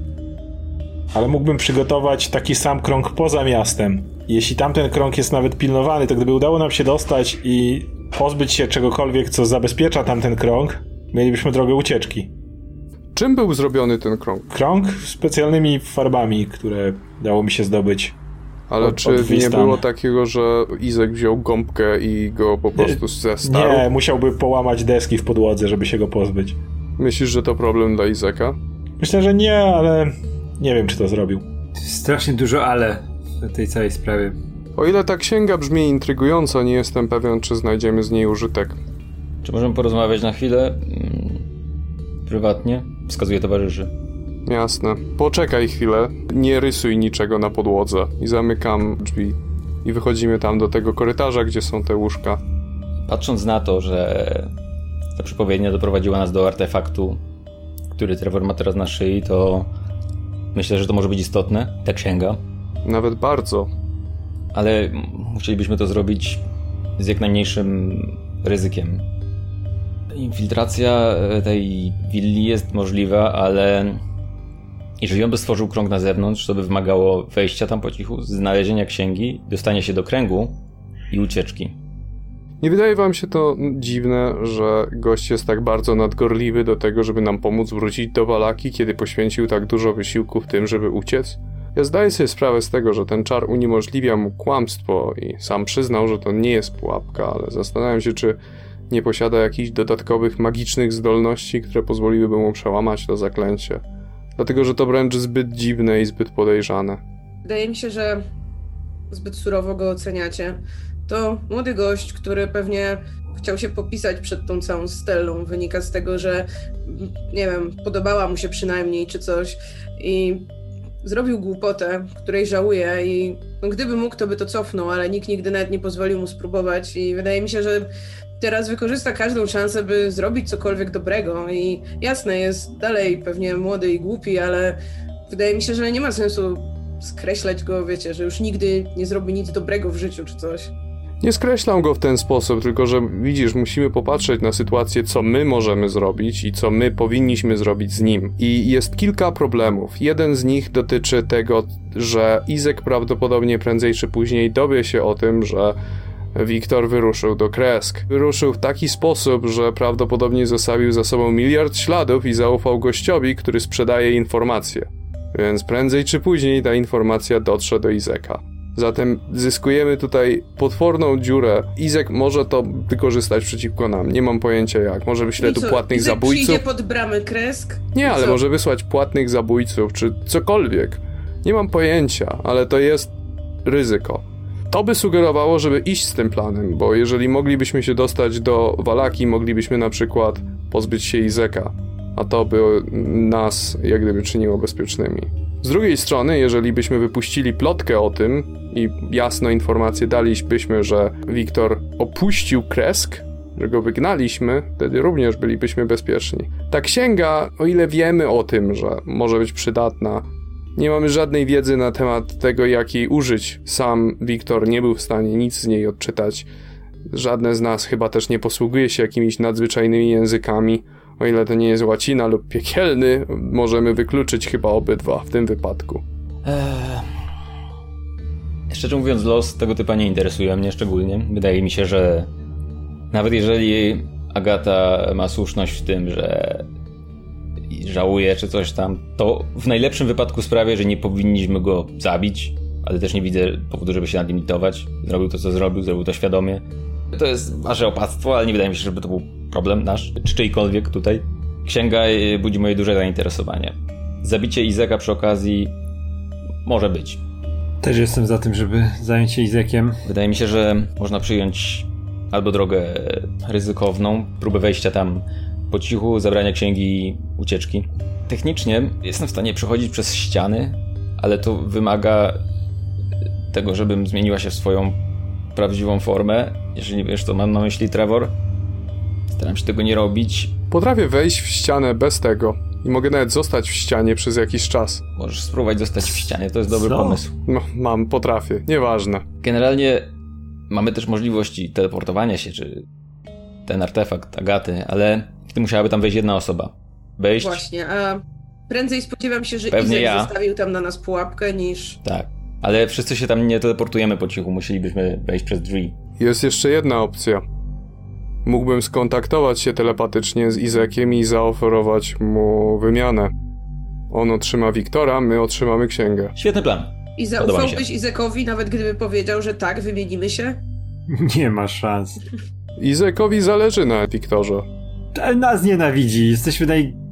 ale mógłbym przygotować taki sam krąg poza miastem. Jeśli tamten krąg jest nawet pilnowany, to gdyby udało nam się dostać i pozbyć się czegokolwiek, co zabezpiecza tamten krąg, mielibyśmy drogę ucieczki. Czym był zrobiony ten krąg? Krąg specjalnymi farbami, które dało mi się zdobyć. Ale czy nie było takiego, że Izek wziął gąbkę i go po prostu zestarł? Nie, musiałby połamać deski w podłodze, żeby się go pozbyć. Myślisz, że to problem dla Izeka? Myślę, że nie, ale nie wiem, czy to zrobił. Strasznie dużo ale w tej całej sprawie. O ile ta księga brzmi intrygująco, nie jestem pewien, czy znajdziemy z niej użytek. Czy możemy porozmawiać na chwilę? Prywatnie? Wskazuje towarzyszy. Jasne. Poczekaj chwilę, nie rysuj niczego na podłodze. I zamykam drzwi. I wychodzimy tam do tego korytarza, gdzie są te łóżka. Patrząc na to, że ta przepowiednia doprowadziła nas do artefaktu, który Trevor ma teraz na szyi, to myślę, że to może być istotne, ta księga. Nawet bardzo. Ale musielibyśmy to zrobić z jak najmniejszym ryzykiem. Infiltracja tej willi jest możliwa, ale jeżeli on by stworzył krąg na zewnątrz, to by wymagało wejścia tam po cichu, znalezienia księgi, dostania się do kręgu i ucieczki. Nie wydaje wam się to dziwne, że gość jest tak bardzo nadgorliwy do tego, żeby nam pomóc wrócić do Vallaki, kiedy poświęcił tak dużo wysiłku w tym, żeby uciec? Ja zdaję sobie sprawę z tego, że ten czar uniemożliwia mu kłamstwo i sam przyznał, że to nie jest pułapka, ale zastanawiam się, czy nie posiada jakichś dodatkowych magicznych zdolności, które pozwoliłyby mu przełamać to zaklęcie. Dlatego, że to wręcz zbyt dziwne i zbyt podejrzane. Wydaje mi się, że zbyt surowo go oceniacie. To młody gość, który pewnie chciał się popisać przed tą całą Stellą. Wynika z tego, że nie wiem, podobała mu się przynajmniej czy coś i zrobił głupotę, której żałuje i gdyby mógł, to by to cofnął, ale nikt nigdy nawet nie pozwolił mu spróbować i wydaje mi się, że teraz wykorzysta każdą szansę, by zrobić cokolwiek dobrego i jasne, jest dalej pewnie młody i głupi, ale wydaje mi się, że nie ma sensu skreślać go, wiecie, że już nigdy nie zrobi nic dobrego w życiu czy coś. Nie skreślam go w ten sposób, tylko że widzisz, musimy popatrzeć na sytuację, co my możemy zrobić i co my powinniśmy zrobić z nim. I jest kilka problemów. Jeden z nich dotyczy tego, że Izek prawdopodobnie prędzej czy później dowie się o tym, że Wiktor wyruszył do Kresk. Wyruszył w taki sposób, że prawdopodobnie zostawił za sobą 1 miliard śladów i zaufał gościowi, który sprzedaje informacje. Więc prędzej czy później ta informacja dotrze do Izeka. Zatem zyskujemy tutaj potworną dziurę. Izek może to wykorzystać przeciwko nam. Nie mam pojęcia jak. Może wyśle tu płatnych Izek zabójców. przyjdzie pod bramę Kresk? Nie, ale może wysłać płatnych zabójców, czy cokolwiek. Nie mam pojęcia, ale to jest ryzyko. To by sugerowało, żeby iść z tym planem, bo jeżeli moglibyśmy się dostać do Vallaki, moglibyśmy na przykład pozbyć się Izeka, a to by nas jak gdyby czyniło bezpiecznymi. Z drugiej strony, jeżeli byśmy wypuścili plotkę o tym i jasno informację dalibyśmy, że Wiktor opuścił Kresk, że go wygnaliśmy, wtedy również bylibyśmy bezpieczni. Ta księga, o ile wiemy o tym, że może być przydatna, nie mamy żadnej wiedzy na temat tego, jak jej użyć. Sam Wiktor nie był w stanie nic z niej odczytać. Żadne z nas chyba też nie posługuje się jakimiś nadzwyczajnymi językami. O ile to nie jest łacina lub piekielny, możemy wykluczyć chyba obydwa w tym wypadku. Szczerze mówiąc, los tego typa nie interesuje mnie szczególnie. Wydaje mi się, że nawet jeżeli Agata ma słuszność w tym, że żałuje czy coś tam, to w najlepszym wypadku sprawia, że nie powinniśmy go zabić, ale też nie widzę powodu, żeby się nad nim litować. Zrobił to, co zrobił to świadomie. To jest wasze opactwo, ale nie wydaje mi się, żeby to był problem nasz, czy czyjkolwiek tutaj. Księga budzi moje duże zainteresowanie. Zabicie Izeka przy okazji może być. Też jestem za tym, żeby zająć się Izekiem. Wydaje mi się, że można przyjąć albo drogę ryzykowną, próbę wejścia tam po cichu, zabrania księgi, ucieczki. Technicznie jestem w stanie przechodzić przez ściany, ale to wymaga tego, żebym zmieniła się w swoją prawdziwą formę. Jeżeli wiesz, to mam na myśli, Trevor. Staram się tego nie robić. Potrafię wejść w ścianę bez tego i mogę nawet zostać w ścianie przez jakiś czas. Możesz spróbować zostać w ścianie, to jest dobry pomysł. No, potrafię, nieważne. Generalnie mamy też możliwości teleportowania się, czy ten artefakt Agaty, ale wtedy musiałaby tam wejść jedna osoba. Wejść. Właśnie, a prędzej spodziewam się, że pewnie Izek ja zostawił tam na nas pułapkę niż... Tak, ale wszyscy się tam nie teleportujemy po cichu, musielibyśmy wejść przez drzwi. Jest jeszcze jedna opcja. Mógłbym skontaktować się telepatycznie z Izekiem i zaoferować mu wymianę. On otrzyma Wiktora, my otrzymamy księgę. Świetny plan. I zaufałbyś Izekowi, nawet gdyby powiedział, że tak, wymienimy się? Nie ma szans. Izekowi zależy na Wiktorze. Ale nas nienawidzi. Jesteśmy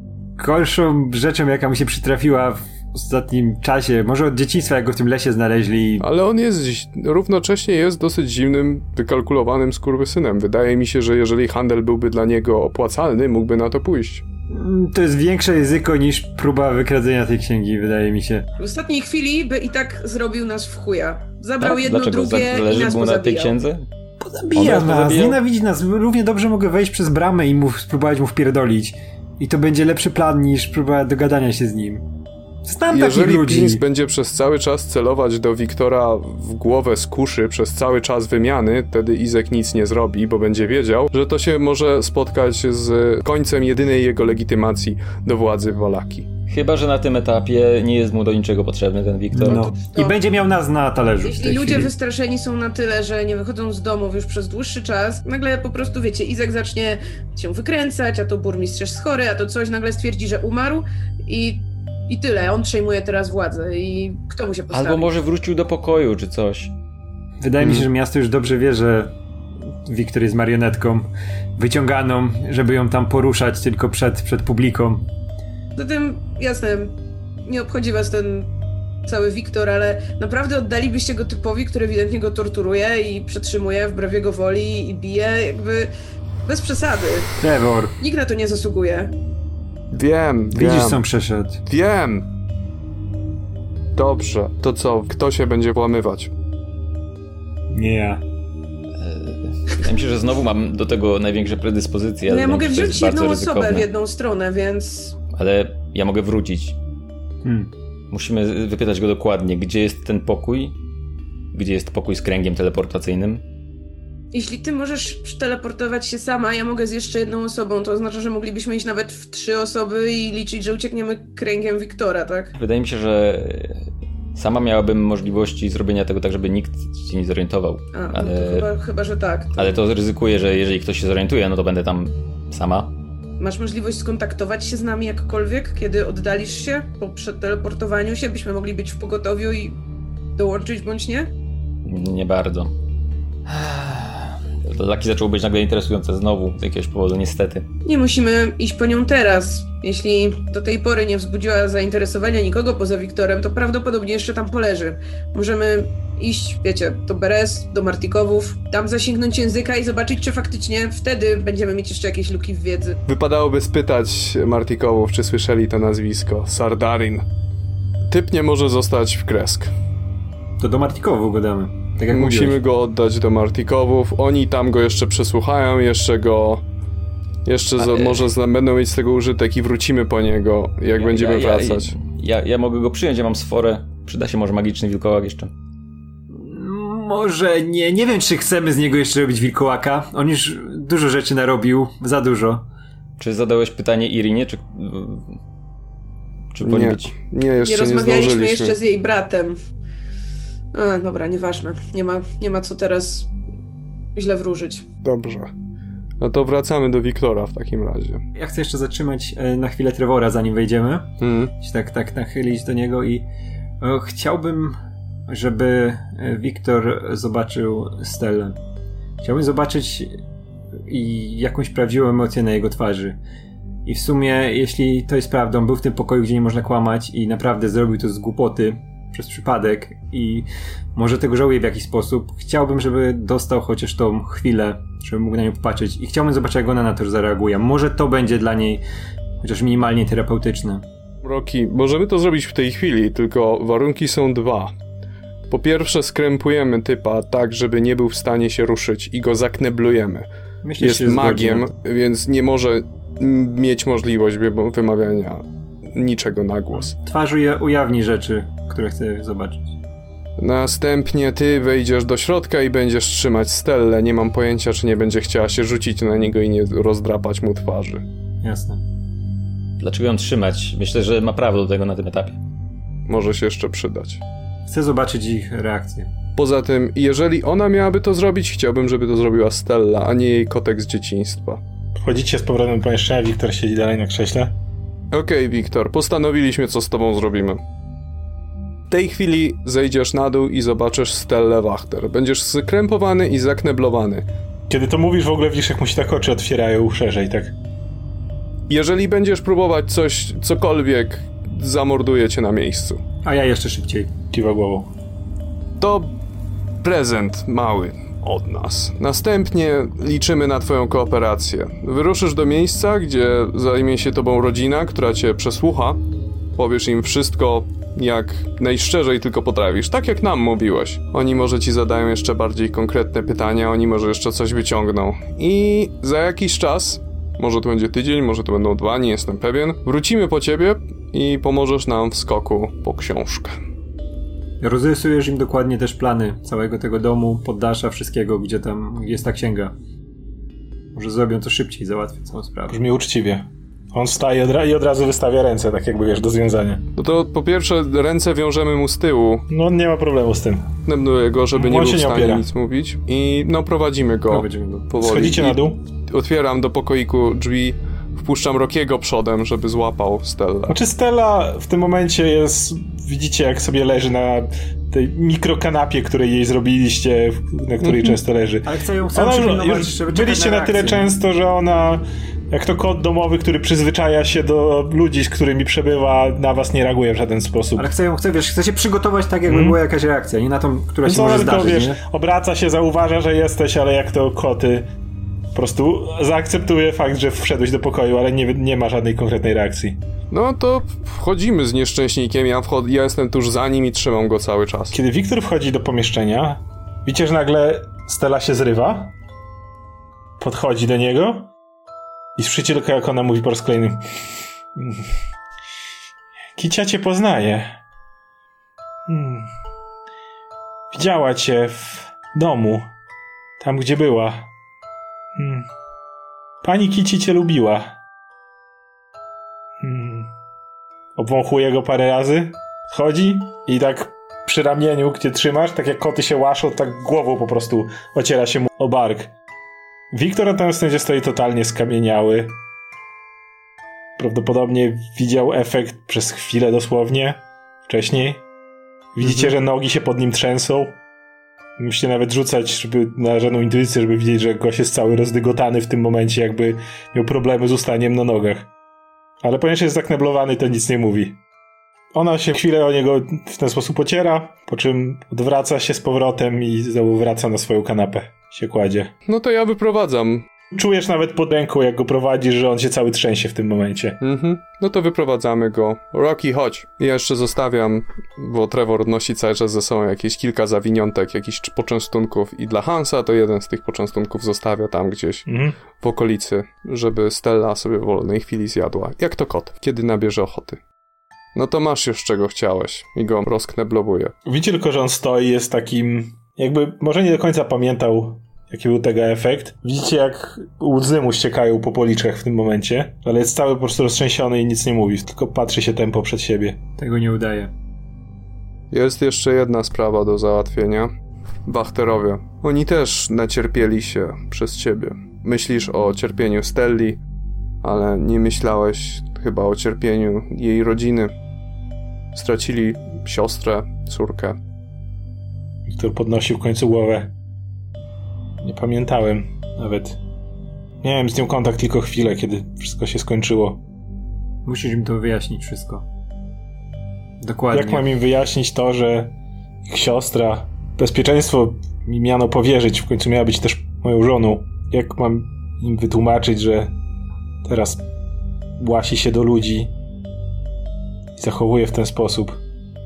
najgorszą rzeczą, jaka mi się przytrafiła w ostatnim czasie. Może od dzieciństwa, jak go w tym lesie znaleźli. Ale on równocześnie jest dosyć zimnym, wykalkulowanym skurwysynem. Wydaje mi się, że jeżeli handel byłby dla niego opłacalny, mógłby na to pójść. To jest większe ryzyko niż próba wykradzenia tej księgi, wydaje mi się. W ostatniej chwili by i tak zrobił nas w chuja. Zabrał jedno, Dlaczego? drugie i nas mu na tej księdze? Zabija nas, nienawidzi nas. Równie dobrze mogę wejść przez bramę i spróbować mu wpierdolić. I to będzie lepszy plan niż próba dogadania się z nim. Znam takich ludzi. Jeżeli Pins będzie przez cały czas celować do Wiktora w głowę z kuszy przez cały czas wymiany, wtedy Izek nic nie zrobi, bo będzie wiedział, że to się może spotkać z końcem jedynej jego legitymacji do władzy Wallaki. Chyba że na tym etapie nie jest mu do niczego potrzebny ten Wiktor. No. I będzie miał nas na talerzu. Jeśli ludzie wystraszeni są na tyle, że nie wychodzą z domów już przez dłuższy czas, nagle po prostu, wiecie, Izek zacznie się wykręcać, a to burmistrz jest chory, a to coś, nagle stwierdzi, że umarł i tyle. On przejmuje teraz władzę i kto mu się postawi? Albo może wrócił do pokoju, czy coś. Wydaje mi się, że miasto już dobrze wie, że Wiktor jest marionetką wyciąganą, żeby ją tam poruszać tylko przed publiką. Zatem, jasne, nie obchodzi was ten cały Wiktor, ale naprawdę oddalibyście go typowi, który ewidentnie go torturuje i przetrzymuje wbrew jego woli i bije, jakby bez przesady. Trevor. Nikt na to nie zasługuje. Wiem. Widzisz, co przeszedł. Wiem. Dobrze, to co? Kto się będzie włamywać? Nie ja. Wydaje mi się, że znowu mam do tego największe predyspozycje. No ale ja mogę że to jest wziąć bardzo jedną osobę ryzykowne. w jedną stronę, więc... Ale ja mogę wrócić. Musimy wypytać go dokładnie, gdzie jest ten pokój, gdzie jest pokój z kręgiem teleportacyjnym. Jeśli ty możesz przeteleportować się sama, ja mogę z jeszcze jedną osobą, to oznacza, że moglibyśmy iść nawet w 3 osoby i liczyć, że uciekniemy kręgiem Wiktora, tak? Wydaje mi się, że sama miałabym możliwości zrobienia tego tak, żeby nikt się nie zorientował. Ale... No to chyba, że tak. Ale to ryzykuję, że jeżeli ktoś się zorientuje, no to będę tam sama. Masz możliwość skontaktować się z nami jakkolwiek, kiedy oddalisz się po przeteleportowaniu się, byśmy mogli być w pogotowiu i dołączyć bądź nie? Nie bardzo. Laki zaczęło być nagle interesujące znowu, z jakiegoś powodu, niestety. Nie musimy iść po nią teraz. Jeśli do tej pory nie wzbudziła zainteresowania nikogo poza Wiktorem, to prawdopodobnie jeszcze tam poleży. Możemy iść, wiecie, do Beres, do Martikowów, tam zasięgnąć języka i zobaczyć, czy faktycznie wtedy będziemy mieć jeszcze jakieś luki w wiedzy. Wypadałoby spytać Martikowów, czy słyszeli to nazwisko. Sardarin. Typ nie może zostać w Kresk. To do Martikowów go damy. Tak jak musimy mówiłeś. go oddać do Martikowów. Oni tam go jeszcze przesłuchają, może będą mieć z tego użytek i wrócimy po niego, jak będziemy wracać. Ja mogę go przyjąć, ja mam sforę. Przyda się może magiczny wilkołak jeszcze. Może nie wiem, czy chcemy z niego jeszcze robić wilkołaka. On już dużo rzeczy narobił, za dużo. Czy zadałeś pytanie Irinie, czy powinien być? Nie, jeszcze nie rozmawialiśmy zdążyliśmy. jeszcze z jej bratem. Dobra, nieważne. Nie ma co teraz źle wróżyć. Dobrze. No to wracamy do Wiktora w takim razie. Ja chcę jeszcze zatrzymać na chwilę Trevora, zanim wejdziemy. Się tak nachylić do niego i chciałbym, żeby Wiktor zobaczył Stellę. Chciałbym zobaczyć jakąś prawdziwą emocję na jego twarzy. I w sumie, jeśli to jest prawdą, był w tym pokoju, gdzie nie można kłamać i naprawdę zrobił to z głupoty, przez przypadek i może tego żałuje w jakiś sposób. Chciałbym, żeby dostał chociaż tą chwilę, żeby mógł na nią popatrzeć i chciałbym zobaczyć, jak ona na to zareaguje. Może to będzie dla niej chociaż minimalnie terapeutyczne. Roki, możemy to zrobić w tej chwili, tylko warunki są 2. Po pierwsze skrępujemy typa tak, żeby nie był w stanie się ruszyć i go zakneblujemy. Myślę, jest magiem, więc nie może mieć możliwość wymawiania niczego na głos. Twarz ujawni rzeczy, które chcę zobaczyć. Następnie ty wejdziesz do środka i będziesz trzymać Stellę. Nie mam pojęcia, czy nie będzie chciała się rzucić na niego i nie rozdrapać mu twarzy. Jasne. Dlaczego ją trzymać? Myślę, że ma prawo do tego na tym etapie. Może się jeszcze przydać. Chcę zobaczyć ich reakcję. Poza tym, jeżeli ona miałaby to zrobić, chciałbym, żeby to zrobiła Stella, a nie jej kotek z dzieciństwa. Wchodzicie z powrotem do pomieszczenia, Wiktor siedzi dalej na krześle. Okej, Wiktor, postanowiliśmy, co z tobą zrobimy. W tej chwili zejdziesz na dół i zobaczysz Stellę Wachter. Będziesz skrępowany i zakneblowany. Kiedy to mówisz, w ogóle widzisz, jak mu się tak oczy otwierają szerzej, tak? Jeżeli będziesz próbować cokolwiek, zamorduję cię na miejscu. A ja jeszcze szybciej. Kiwa głową. To prezent mały od nas. Następnie liczymy na twoją kooperację. Wyruszysz do miejsca, gdzie zajmie się tobą rodzina, która cię przesłucha. Powiesz im wszystko, jak najszczerzej tylko potrafisz. Tak jak nam mówiłeś. Oni może ci zadają jeszcze bardziej konkretne pytania, oni może jeszcze coś wyciągną. I za jakiś czas, może to będzie tydzień, może to będą 2, nie jestem pewien, wrócimy po ciebie i pomożesz nam w skoku po książkę. Rozrysujesz im dokładnie też plany całego tego domu, poddasza, wszystkiego, gdzie jest ta księga. Może zrobią to szybciej, załatwią całą sprawę. Brzmi uczciwie. On wstaje i od razu wystawia ręce, tak jakby, wiesz, do związania. No to po pierwsze ręce wiążemy mu z tyłu. No nie ma problemu z tym. Nębnuję go, żeby nie był w stanie opiera. nic mówić. I no prowadzimy go powoli. Schodzicie na dół? Otwieram do pokoiku drzwi, wpuszczam Rockiego przodem, żeby złapał Stellę. Znaczy Stella w tym momencie jest, widzicie jak sobie leży na tej mikrokanapie, której jej zrobiliście, na której często leży. Ale chcę ją już żeby byliście na tyle często, że ona, jak to kot domowy, który przyzwyczaja się do ludzi, z którymi przebywa, na was nie reaguje w żaden sposób. Ale chcę się przygotować tak, jakby była jakaś reakcja, nie na tą, która się może zdarzyć, wiesz, nie? obraca się, zauważa, że jesteś, ale jak to koty, po prostu zaakceptuje fakt, że wszedłeś do pokoju, ale nie ma żadnej konkretnej reakcji. No to wchodzimy z nieszczęśnikiem, ja jestem tuż za nim i trzymam go cały czas. Kiedy Wiktor wchodzi do pomieszczenia, widzicie, że nagle Stella się zrywa, podchodzi do niego i słyszycie tylko, jak ona mówi po raz kolejny: Kicia cię poznaje. Widziała cię w domu, tam gdzie była. Pani Kici cię lubiła. Obwąchuje go parę razy, chodzi i tak przy ramieniu, gdzie trzymasz, tak jak koty się łaszą, tak głową po prostu ociera się mu o bark. Wiktor na tym wstępie stoi totalnie skamieniały. Prawdopodobnie widział efekt przez chwilę dosłownie, wcześniej. Widzicie, że nogi się pod nim trzęsą. Musicie nawet rzucać, żeby na żadną intuicję, żeby widzieć, że gość jest cały rozdygotany w tym momencie, jakby miał problemy z ustaniem na nogach. Ale ponieważ jest zakneblowany, to nic nie mówi. Ona się chwilę o niego w ten sposób ociera, po czym odwraca się z powrotem i znowu wraca na swoją kanapę. Się kładzie. No to ja wyprowadzam. Czujesz nawet pod ręką, jak go prowadzisz, że on się cały trzęsie w tym momencie. No to wyprowadzamy go. Rocky, chodź. Ja jeszcze zostawiam, bo Trevor nosi cały czas ze sobą jakieś kilka zawiniątek, jakichś poczęstunków i dla Hansa to jeden z tych poczęstunków zostawia tam gdzieś w okolicy, żeby Stella sobie w wolnej chwili zjadła. Jak to kot, kiedy nabierze ochoty. No to masz już czego chciałeś. I go rozkneblowuje. Widzicie tylko, że on stoi, jest takim... jakby może nie do końca pamiętał, jaki był tego efekt. Widzicie, jak łzy mu ściekają po policzkach w tym momencie, ale jest cały po prostu roztrzęsiony i nic nie mówi, tylko patrzy się tępo przed siebie. Tego nie udaje. Jest jeszcze jedna sprawa do załatwienia. Wachterowie. Oni też nacierpieli się przez ciebie. Myślisz o cierpieniu Stelli, ale nie myślałeś chyba o cierpieniu jej rodziny. Stracili siostrę, córkę. Wiktor podnosił w końcu głowę. Nie pamiętałem nawet. Miałem z nią kontakt tylko chwilę, kiedy wszystko się skończyło. Musisz im to wyjaśnić wszystko. Dokładnie. Jak mam im wyjaśnić to, że ich siostra, bezpieczeństwo mi miano powierzyć, w końcu miała być też moją żoną. Jak mam im wytłumaczyć, że teraz łasi się do ludzi i zachowuje w ten sposób?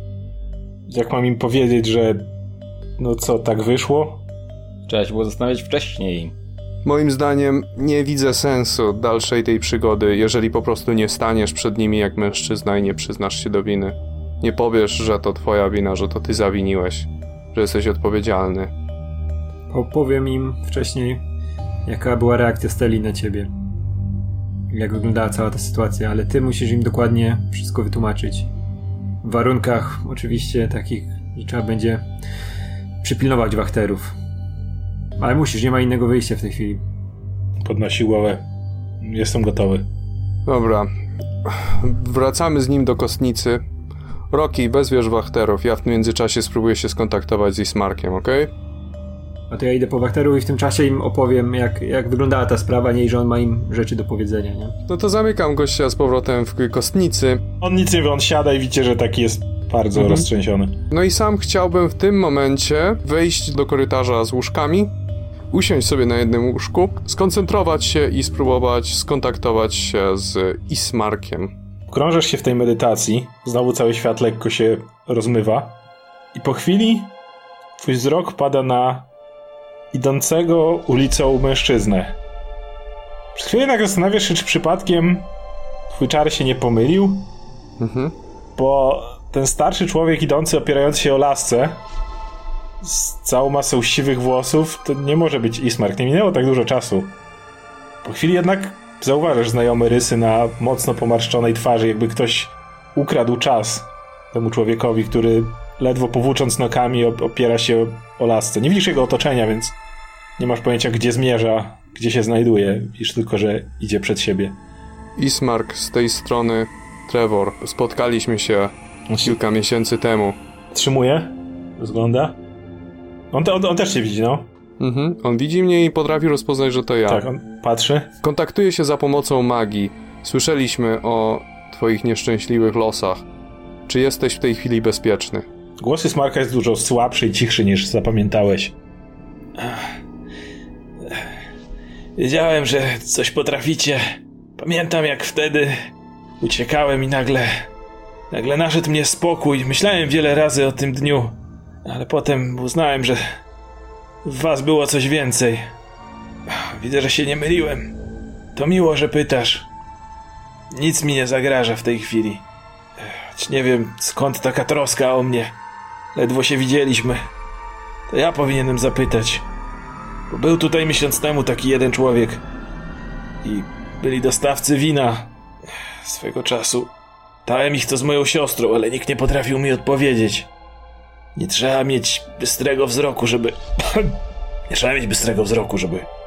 Jak mam im powiedzieć, że no co, tak wyszło? Trzeba się było zastanawiać wcześniej. Moim zdaniem nie widzę sensu dalszej tej przygody, jeżeli po prostu nie staniesz przed nimi jak mężczyzna i nie przyznasz się do winy. Nie powiesz, że to twoja wina, że to ty zawiniłeś, że jesteś odpowiedzialny. Opowiem im wcześniej, jaka była reakcja Stelli na ciebie. Jak wyglądała cała ta sytuacja, ale ty musisz im dokładnie wszystko wytłumaczyć. W warunkach oczywiście takich, że trzeba będzie przypilnować wachterów. Ale musisz, nie ma innego wyjścia w tej chwili. Podnosi głowę. Jestem gotowy. Dobra. Wracamy z nim do kostnicy. Rocky, wezwiesz wachterów. Ja w międzyczasie spróbuję się skontaktować z Ismarkiem, okej? A to ja idę po Wachterów i w tym czasie im opowiem, jak wyglądała ta sprawa, nie, i że on ma im rzeczy do powiedzenia, nie? No to zamykam gościa z powrotem w kostnicy. On nic nie wie, on siada i widzicie, że taki jest bardzo roztrzęsiony. No i sam chciałbym w tym momencie wejść do korytarza z łóżkami, usiąść sobie na jednym łóżku, skoncentrować się i spróbować skontaktować się z Ismarkiem. Krążesz się w tej medytacji, znowu cały świat lekko się rozmywa i po chwili twój wzrok pada na idącego ulicą mężczyznę. Przez chwilę nagle zastanawiasz się, czy przypadkiem twój czar się nie pomylił, bo ten starszy człowiek idący, opierający się o lasce z całą masą siwych włosów, to nie może być Ismark. Nie minęło tak dużo czasu. Po chwili jednak zauważasz znajome rysy na mocno pomarszczonej twarzy, jakby ktoś ukradł czas temu człowiekowi, który ledwo powłócząc nogami opiera się o lasce. Nie widzisz jego otoczenia, więc nie masz pojęcia, gdzie zmierza, gdzie się znajduje. Widzisz tylko, że idzie przed siebie. Ismark, z tej strony Trevor. Spotkaliśmy się kilka miesięcy temu. Trzymuje, rozgląda. On też cię widzi, no. On widzi mnie i potrafi rozpoznać, że to ja. Tak, on patrzy. Kontaktuje się za pomocą magii. Słyszeliśmy o twoich nieszczęśliwych losach. Czy jesteś w tej chwili bezpieczny? Głos Ismarka jest dużo słabszy i cichszy niż zapamiętałeś. Wiedziałem, że coś potraficie. Pamiętam, jak wtedy uciekałem i nagle naszedł mnie spokój. Myślałem wiele razy o tym dniu, ale potem uznałem, że w was było coś więcej. Widzę, że się nie myliłem. To miło, że pytasz. Nic mi nie zagraża w tej chwili. Choć nie wiem, skąd taka troska o mnie. Ledwo się widzieliśmy. To ja powinienem zapytać. Bo był tutaj miesiąc temu taki jeden człowiek. I byli dostawcy wina swego czasu. Dałem ich to z moją siostrą, ale nikt nie potrafił mi odpowiedzieć. Nie trzeba mieć bystrego wzroku, żeby... Nie trzeba mieć bystrego wzroku,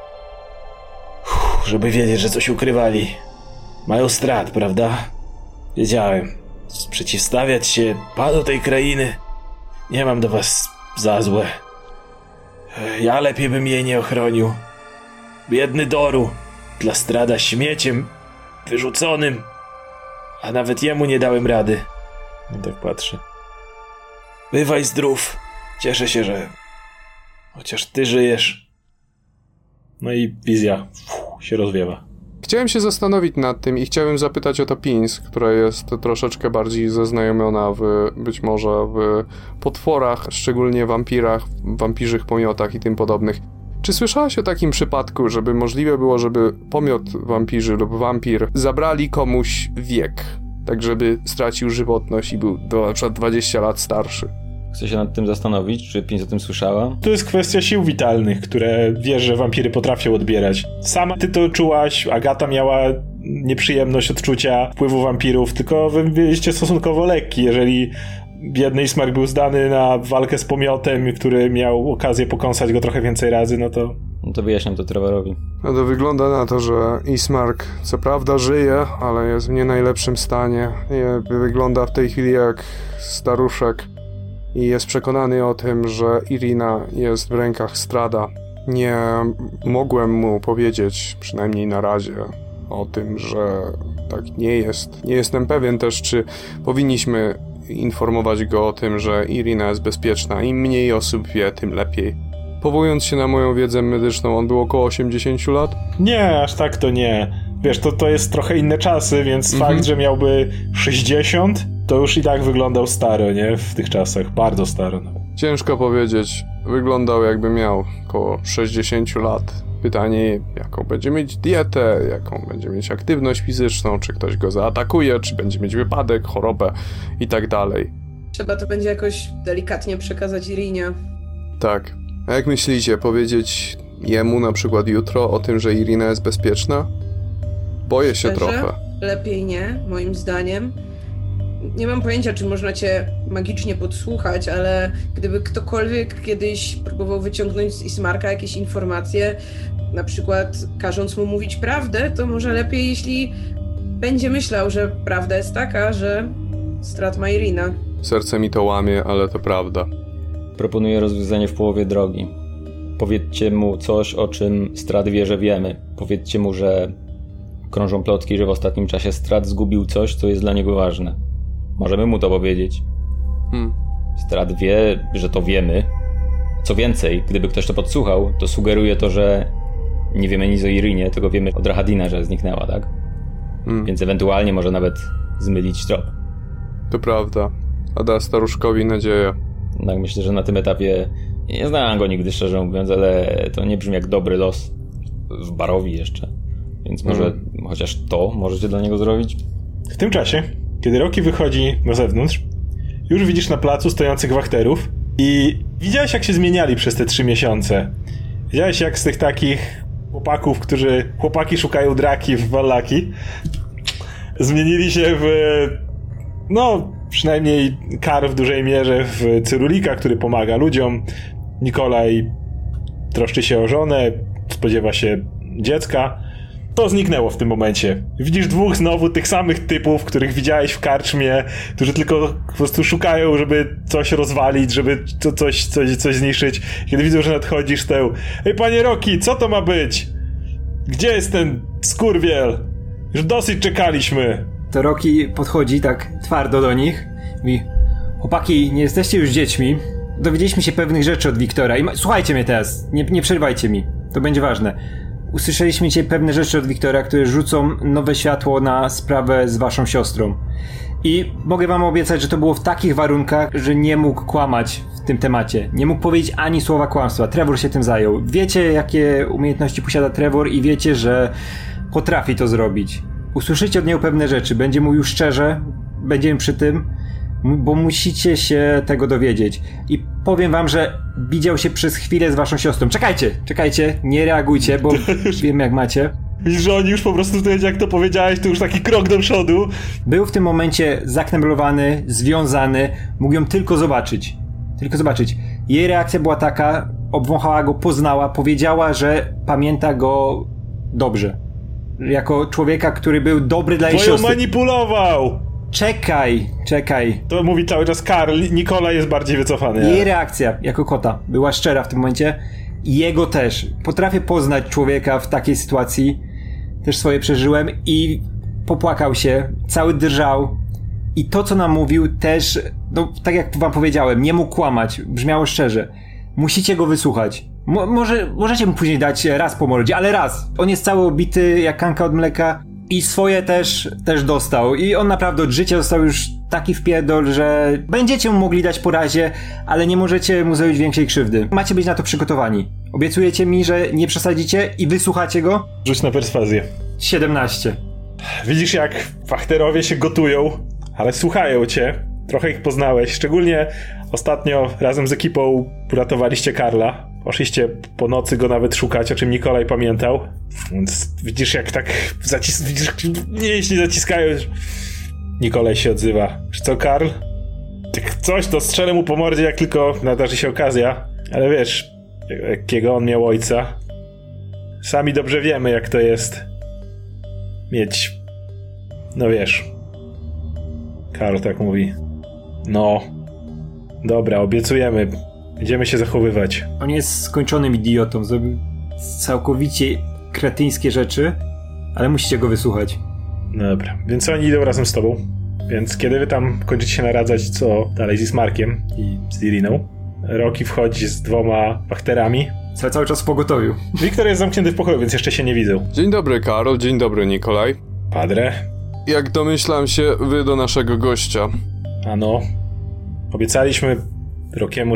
żeby wiedzieć, że coś ukrywali. Mają strat, prawda? Wiedziałem. Przeciwstawiać się panu tej krainy. Nie mam do was za złe. Ja lepiej bym jej nie ochronił. Biedny Doru. Dla Strada śmieciem. Wyrzuconym. A nawet jemu nie dałem rady. On tak patrzy. Bywaj zdrów. Cieszę się, że chociaż ty żyjesz. No i wizja się rozwiewa. Chciałem się zastanowić nad tym i chciałem zapytać o to Pins, która jest troszeczkę bardziej zaznajomiona być może w potworach, szczególnie wampirach, wampirzych pomiotach i tym podobnych. Czy słyszałaś o takim przypadku, żeby możliwe było, żeby pomiot wampirzy lub wampir zabrali komuś wiek, tak żeby stracił żywotność i był na przykład 20 lat starszy? Chcę się nad tym zastanowić, czy Pins o tym słyszała? To jest kwestia sił witalnych, które wiesz, że wampiry potrafią odbierać. Sama ty to czułaś, Agata miała nieprzyjemność odczucia wpływu wampirów, tylko wy byliście stosunkowo lekki. Jeżeli biedny Ismark był zdany na walkę z pomiotem, który miał okazję pokąsać go trochę więcej razy, no to wyjaśniam to Trevorowi. No to wygląda na to, że Ismark co prawda żyje, ale jest w nie najlepszym stanie. Wygląda w tej chwili jak staruszek. I jest przekonany o tym, że Irina jest w rękach Strada. Nie mogłem mu powiedzieć, przynajmniej na razie, o tym, że tak nie jest. Nie jestem pewien też, czy powinniśmy informować go o tym, że Irina jest bezpieczna. Im mniej osób wie, tym lepiej. Powołując się na moją wiedzę medyczną, on był około 80 lat? Nie, aż tak to nie. Wiesz, to jest trochę inne czasy, więc fakt, że miałby 60, to już i tak wyglądał staro, nie? W tych czasach. Bardzo staro. Ciężko powiedzieć. Wyglądał jakby miał około 60 lat. Pytanie, jaką będzie mieć dietę, jaką będzie mieć aktywność fizyczną, czy ktoś go zaatakuje, czy będzie mieć wypadek, chorobę i tak dalej. Trzeba to będzie jakoś delikatnie przekazać Irinie. Tak. A jak myślicie, powiedzieć jemu na przykład jutro o tym, że Irina jest bezpieczna? Boję się trochę. Lepiej nie, moim zdaniem. Nie mam pojęcia, czy można cię magicznie podsłuchać, ale gdyby ktokolwiek kiedyś próbował wyciągnąć z Ismarka jakieś informacje, na przykład każąc mu mówić prawdę, to może lepiej, jeśli będzie myślał, że prawda jest taka, że Strad ma Irina. Serce mi to łamie, ale to prawda. Proponuję rozwiązanie w połowie drogi. powiedzcie mu coś, o czym Strahd wie, że wiemy. Powiedzcie mu, że krążą plotki, że w ostatnim czasie Strahd zgubił coś, co jest dla niego ważne. Możemy mu to powiedzieć. Strahd wie, że to wiemy. Co więcej, gdyby ktoś to podsłuchał, to sugeruje to, że nie wiemy nic o Irinie, tylko wiemy od Rahadina, że zniknęła, tak? Więc ewentualnie może nawet zmylić trop. To prawda. A da staruszkowi nadzieję. Tak, myślę, że na tym etapie nie znałem go nigdy, szczerze mówiąc, ale to nie brzmi jak dobry los w Barowi jeszcze. Więc może chociaż to możecie dla niego zrobić? W tym czasie, kiedy Rocky wychodzi na zewnątrz, już widzisz na placu stojących wachterów i widziałeś, jak się zmieniali przez te 3 miesiące. Widziałeś, jak z tych takich chłopaków, chłopaki szukają draki w Wallaki, zmienili się w, przynajmniej Karl w dużej mierze w Cyrulika, który pomaga ludziom. Nikolaj troszczy się o żonę, spodziewa się dziecka. To zniknęło w tym momencie. Widzisz 2 znowu tych samych typów, których widziałeś w karczmie, którzy tylko po prostu szukają, żeby coś rozwalić, żeby coś zniszczyć. Kiedy widzą, że nadchodzisz, to ej, panie Rocky, co to ma być? Gdzie jest ten skurwiel? Już dosyć czekaliśmy. To Rocky podchodzi tak twardo do nich. Mówi, chłopaki, nie jesteście już dziećmi. Dowiedzieliśmy się pewnych rzeczy od Wiktora i słuchajcie mnie teraz, nie przerywajcie mi. To będzie ważne. Usłyszeliśmy dzisiaj pewne rzeczy od Wiktora, które rzucą nowe światło na sprawę z waszą siostrą. I mogę wam obiecać, że to było w takich warunkach, że nie mógł kłamać w tym temacie. Nie mógł powiedzieć ani słowa kłamstwa. Trevor się tym zajął. Wiecie, jakie umiejętności posiada Trevor i wiecie, że potrafi to zrobić. Usłyszycie od niego pewne rzeczy. Będzie mówił szczerze, będziemy przy tym, bo musicie się tego dowiedzieć. I powiem wam, że widział się przez chwilę z waszą siostrą. Czekajcie, nie reagujcie, bo wiem jak macie. Widzisz, że oni już po prostu wtedy, jak to powiedziałeś, to już taki krok do przodu. Był w tym momencie zakneblowany, związany, mógł ją tylko zobaczyć. Jej reakcja była taka, obwąchała go, poznała, powiedziała, że pamięta go dobrze. Jako człowieka, który był dobry dla jej siostry. Manipulował! Czekaj. To mówi cały czas Karl. Nikolaj jest bardziej wycofany. Jej reakcja jako kota była szczera w tym momencie. Jego też. Potrafię poznać człowieka w takiej sytuacji. Też swoje przeżyłem i popłakał się. Cały drżał. I to, co nam mówił też, tak jak wam powiedziałem, nie mógł kłamać. Brzmiało szczerze. Musicie go wysłuchać. Możecie mu później dać raz po mordzie, ale raz. On jest cały obity jak kanka od mleka. I swoje też dostał. I on naprawdę od życia dostał już taki wpierdol, że będziecie mu mogli dać po razie, ale nie możecie mu zrobić większej krzywdy. Macie być na to przygotowani. Obiecujecie mi, że nie przesadzicie i wysłuchacie go? Rzuć na perswazję. 17. Widzisz, jak wachterowie się gotują, ale słuchają cię. Trochę ich poznałeś. Szczególnie ostatnio razem z ekipą uratowaliście Karla. Poszliście po nocy go nawet szukać, o czym Nikolaj pamiętał. Więc widzisz, jak tak widzisz, mięśni zaciskają. Nikolaj się odzywa. Wiesz co, Karl? Jak coś, to strzelę mu po mordzie, jak tylko nadarzy się okazja. Ale wiesz, jakiego on miał ojca. Sami dobrze wiemy, jak to jest mieć... No wiesz. Karl tak mówi. No. Dobra, obiecujemy. Będziemy się zachowywać. On jest skończonym idiotą. Zrobił całkowicie kretyńskie rzeczy, ale musicie go wysłuchać. Dobra, więc oni idą razem z tobą. Więc kiedy wy tam kończycie się naradzać, co dalej z Ismarkiem i z Iriną, Rocky wchodzi z 2 wachterami. Cały czas w pogotowiu. Wiktor jest zamknięty w pokoju, więc jeszcze się nie widzą. Dzień dobry, Karol. Dzień dobry, Nikolaj. Padre. Jak domyślam się, wy do naszego gościa. Ano. Obiecaliśmy Rockiemu,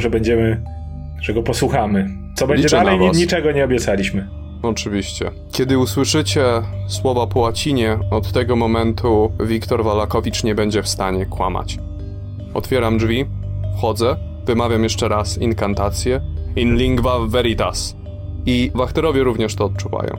że go posłuchamy. Co będzie Liczę dalej, niczego nie obiecaliśmy. Oczywiście. Kiedy usłyszycie słowa po łacinie, od tego momentu Wiktor Wallachowicz nie będzie w stanie kłamać. Otwieram drzwi, wchodzę, wymawiam jeszcze raz inkantację in lingua veritas. I wachterowie również to odczuwają.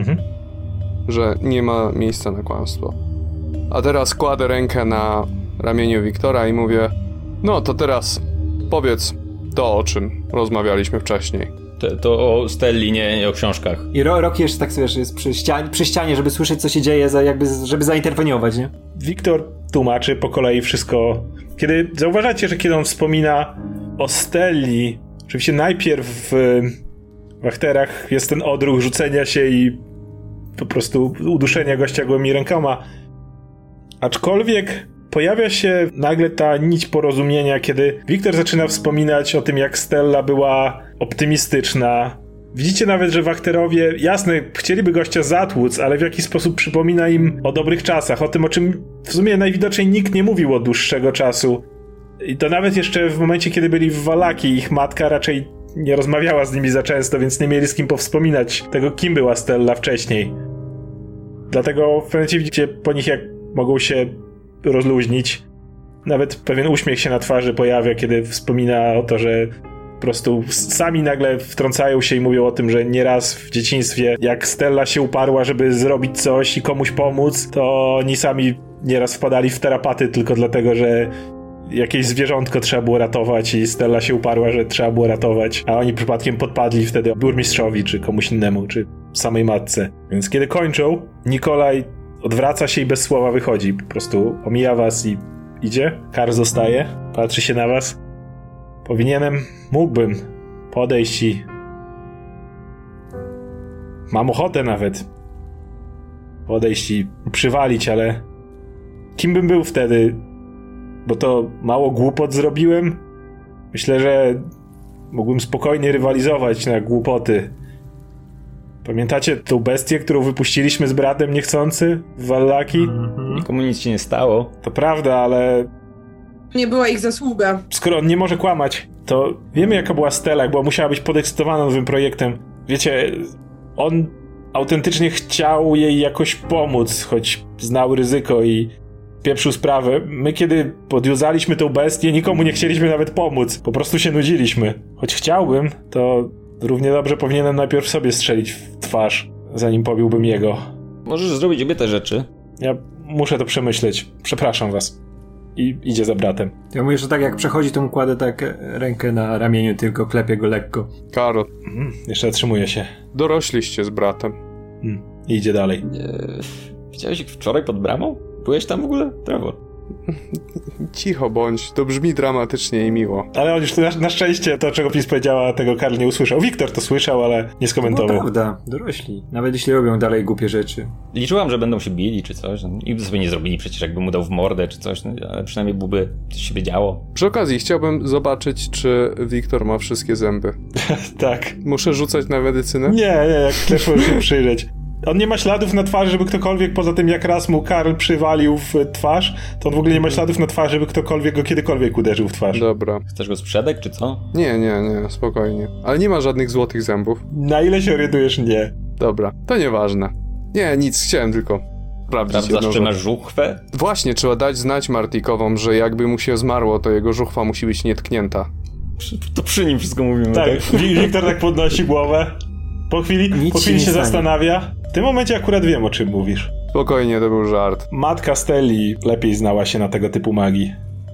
Że nie ma miejsca na kłamstwo. A teraz kładę rękę na ramieniu Wiktora i mówię: no to teraz powiedz to, o czym rozmawialiśmy wcześniej. To o Stelli, nie o książkach. I Rocky jeszcze tak, wiesz, jest przy ścianie, żeby słyszeć, co się dzieje, żeby zainterweniować, nie? Wiktor tłumaczy po kolei wszystko. Zauważacie, że kiedy on wspomina o Stelli, oczywiście najpierw wachterach jest ten odruch rzucenia się i po prostu uduszenia gościa gołymi rękoma. Aczkolwiek pojawia się nagle ta nić porozumienia, kiedy Wiktor zaczyna wspominać o tym, jak Stella była optymistyczna. Widzicie nawet, że wachterowie, jasne, chcieliby gościa zatłuc, ale w jakiś sposób przypomina im o dobrych czasach, o tym, o czym w sumie najwidoczniej nikt nie mówił od dłuższego czasu. I to nawet jeszcze w momencie, kiedy byli w Vallaki, ich matka raczej nie rozmawiała z nimi za często, więc nie mieli z kim powspominać tego, kim była Stella wcześniej. Dlatego w pewnym momencie widzicie po nich, jak mogą się rozluźnić. Nawet pewien uśmiech się na twarzy pojawia, kiedy wspomina o to, że po prostu sami nagle wtrącają się i mówią o tym, że nieraz w dzieciństwie, jak Stella się uparła, żeby zrobić coś i komuś pomóc, to oni sami nieraz wpadali w tarapaty tylko dlatego, że jakieś zwierzątko trzeba było ratować i Stella się uparła, że trzeba było ratować, a oni przypadkiem podpadli wtedy burmistrzowi, czy komuś innemu, czy samej matce. Więc kiedy kończą, Nikolaj odwraca się i bez słowa wychodzi. Po prostu omija was i idzie. Karl zostaje, patrzy się na was. Mógłbym podejść i... Mam ochotę nawet podejść i przywalić, ale kim bym był wtedy? Bo to mało głupot zrobiłem? Myślę, że mógłbym spokojnie rywalizować na głupoty. Pamiętacie tą bestię, którą wypuściliśmy z bratem niechcący w Vallaki? Nikomu nic się nie stało. To prawda, ale... Nie była ich zasługa. Skoro on nie może kłamać, to wiemy, jaka była Stella, bo musiała być podekscytowana nowym projektem. Wiecie, on autentycznie chciał jej jakoś pomóc, choć znał ryzyko i pieprzył sprawę. My, kiedy podwiązaliśmy tą bestię, nikomu nie chcieliśmy nawet pomóc. Po prostu się nudziliśmy. Choć chciałbym, to równie dobrze powinienem najpierw sobie strzelić w twarz, zanim pobiłbym jego. Możesz zrobić obie te rzeczy. Ja muszę to przemyśleć. Przepraszam was. I idzie za bratem. Ja mówię, że tak jak przechodzi, to mu kładę tak rękę na ramieniu, tylko klepię go lekko. Karol. Jeszcze zatrzymuje się. Dorośliście z bratem. I idzie dalej. Widziałeś ich wczoraj pod bramą? Byłeś tam w ogóle? Trevor. Cicho bądź, to brzmi dramatycznie i miło. Ale on już na szczęście to, czego Pis powiedziała, tego Karl nie usłyszał. Wiktor to słyszał, ale nie skomentował. To prawda, dorośli. Nawet jeśli robią dalej głupie rzeczy. Liczyłam, że będą się bili czy coś. I sobie nie zrobili przecież, jakby mu dał w mordę czy coś, ale przynajmniej byłby coś się działo. Przy okazji chciałbym zobaczyć, czy Wiktor ma wszystkie zęby. Tak. Muszę rzucać na medycynę? Nie, jak też możesz się przyjrzeć. On nie ma śladów na twarzy, żeby ktokolwiek, poza tym jak raz mu Karl przywalił w twarz, to on w ogóle nie ma śladów na twarzy, żeby ktokolwiek go kiedykolwiek uderzył w twarz. Dobra. Chcesz go sprzedać, czy co? Nie, spokojnie. Ale nie ma żadnych złotych zębów. Na ile się orientujesz, nie. Dobra, to nieważne. Nie, nic, chciałem tylko sprawdzić. Sprawdzasz, czy masz żuchwę? Właśnie, trzeba dać znać Martikowom, że jakby mu się zmarło, to jego żuchwa musi być nietknięta. To przy nim wszystko mówimy, tak? Tak, Wiktor tak podnosi głowę. Po chwili się zastanawia. W tym momencie akurat wiem, o czym mówisz. Spokojnie, to był żart. Matka Stelli lepiej znała się na tego typu magii.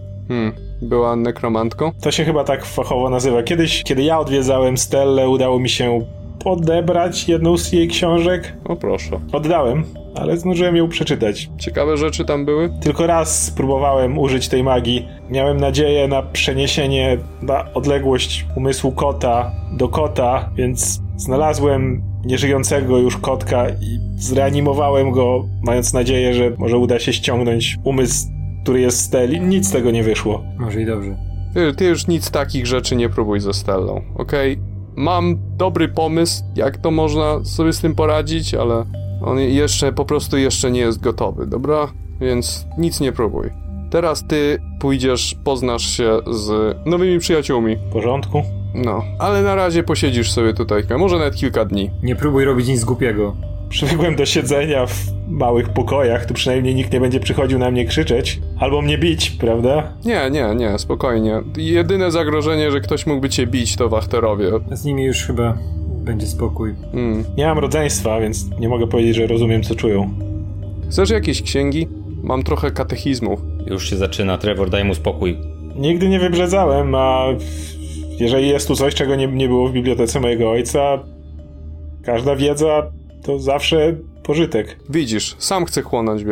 Była nekromantką? To się chyba tak fachowo nazywa. Kiedyś, kiedy ja odwiedzałem Stellę, udało mi się odebrać jedną z jej książek. O proszę. Oddałem, ale zdążyłem ją przeczytać. Ciekawe rzeczy tam były? Tylko raz spróbowałem użyć tej magii. Miałem nadzieję na przeniesienie na odległość umysłu kota do kota, więc znalazłem nieżyjącego już kotka i zreanimowałem go, mając nadzieję, że może uda się ściągnąć umysł, który jest z Stelli. Nic z tego nie wyszło. Może i dobrze. Ty już nic takich rzeczy nie próbuj ze Stellą, okej? Mam dobry pomysł, jak to można sobie z tym poradzić, ale on po prostu jeszcze nie jest gotowy, dobra? Więc nic nie próbuj. Teraz ty pójdziesz, poznasz się z nowymi przyjaciółmi. W porządku? No, ale na razie posiedzisz sobie tutaj, może nawet kilka dni. Nie próbuj robić nic głupiego. Przywykłem do siedzenia w małych pokojach, tu przynajmniej nikt nie będzie przychodził na mnie krzyczeć. Albo mnie bić, prawda? Nie, spokojnie. Jedyne zagrożenie, że ktoś mógłby cię bić, to wachterowie. Z nimi już chyba będzie spokój. Nie mam rodzeństwa, więc nie mogę powiedzieć, że rozumiem, co czują. Chcesz jakieś księgi? Mam trochę katechizmów. Już się zaczyna, Trevor, daj mu spokój. Nigdy nie wybrzedzałem, a jeżeli jest tu coś, czego nie było w bibliotece mojego ojca, każda wiedza to zawsze pożytek. Widzisz, sam chcę chłonąć wiedzę.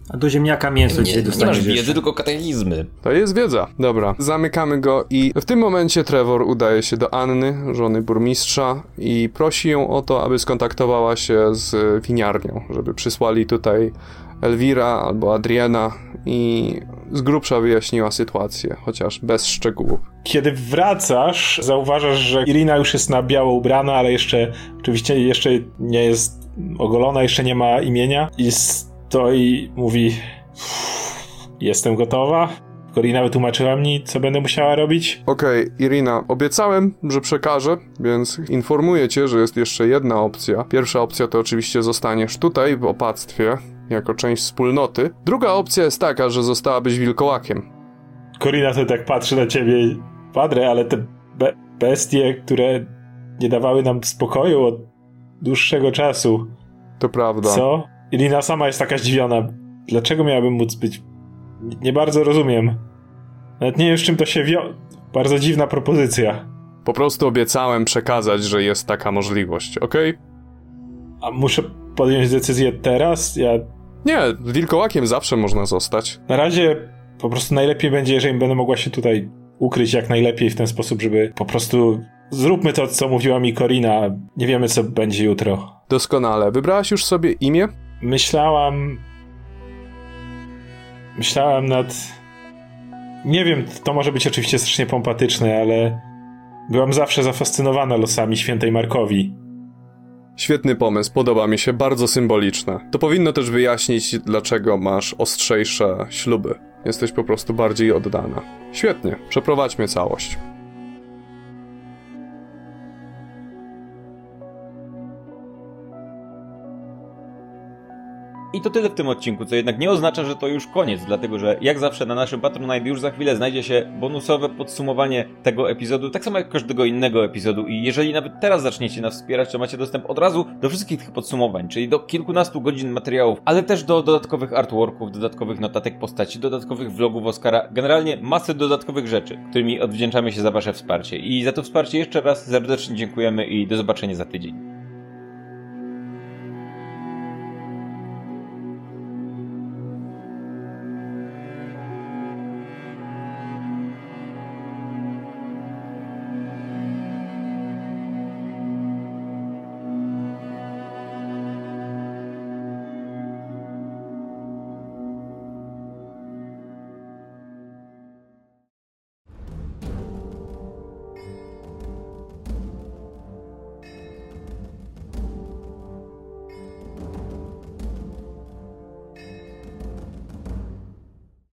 A do ziemniaka mięso dzisiaj dostaniesz. Nie masz wiedzy, tylko katechizmy. To jest wiedza. Dobra, zamykamy go i w tym momencie Trevor udaje się do Anny, żony burmistrza, i prosi ją o to, aby skontaktowała się z winiarnią, żeby przysłali tutaj Elvira albo Adriana i z grubsza wyjaśniła sytuację, chociaż bez szczegółów. Kiedy wracasz, zauważasz, że Irina już jest na biało ubrana, ale oczywiście jeszcze nie jest ogolona, jeszcze nie ma imienia i stoi, mówi: jestem gotowa. Corina wytłumaczyła mi, co będę musiała robić. Okej, Irina, obiecałem, że przekażę, więc informuję cię, że jest jeszcze jedna opcja. Pierwsza opcja to oczywiście zostaniesz tutaj w opactwie, jako część wspólnoty. Druga opcja jest taka, że zostałabyś wilkołakiem. Corina to tak patrzy na ciebie: Padre, ale te bestie, które nie dawały nam spokoju od dłuższego czasu. To prawda. Co? Irina sama jest taka zdziwiona. Dlaczego miałabym móc być? Nie bardzo rozumiem. Nawet nie wiem, z czym to się Bardzo dziwna propozycja. Po prostu obiecałem przekazać, że jest taka możliwość, okej? A muszę podjąć decyzję teraz? Nie, wilkołakiem zawsze można zostać. Na razie po prostu najlepiej będzie, jeżeli będę mogła się tutaj ukryć jak najlepiej w ten sposób, żeby po prostu zróbmy to, co mówiła mi Corina. Nie wiemy, co będzie jutro. Doskonale. Wybrałaś już sobie imię? Myślałam nad... Nie wiem, to może być oczywiście strasznie pompatyczne, ale byłam zawsze zafascynowana losami świętej Markowi. Świetny pomysł, podoba mi się, bardzo symboliczne. To powinno też wyjaśnić, dlaczego masz ostrzejsze śluby. Jesteś po prostu bardziej oddana. Świetnie, przeprowadźmy całość. I to tyle w tym odcinku, co jednak nie oznacza, że to już koniec, dlatego że jak zawsze na naszym Patronite już za chwilę znajdzie się bonusowe podsumowanie tego epizodu, tak samo jak każdego innego epizodu, i jeżeli nawet teraz zaczniecie nas wspierać, to macie dostęp od razu do wszystkich tych podsumowań, czyli do kilkunastu godzin materiałów, ale też do dodatkowych artworków, dodatkowych notatek postaci, dodatkowych vlogów Oskara, generalnie masy dodatkowych rzeczy, którymi odwdzięczamy się za wasze wsparcie. I za to wsparcie jeszcze raz serdecznie dziękujemy i do zobaczenia za tydzień.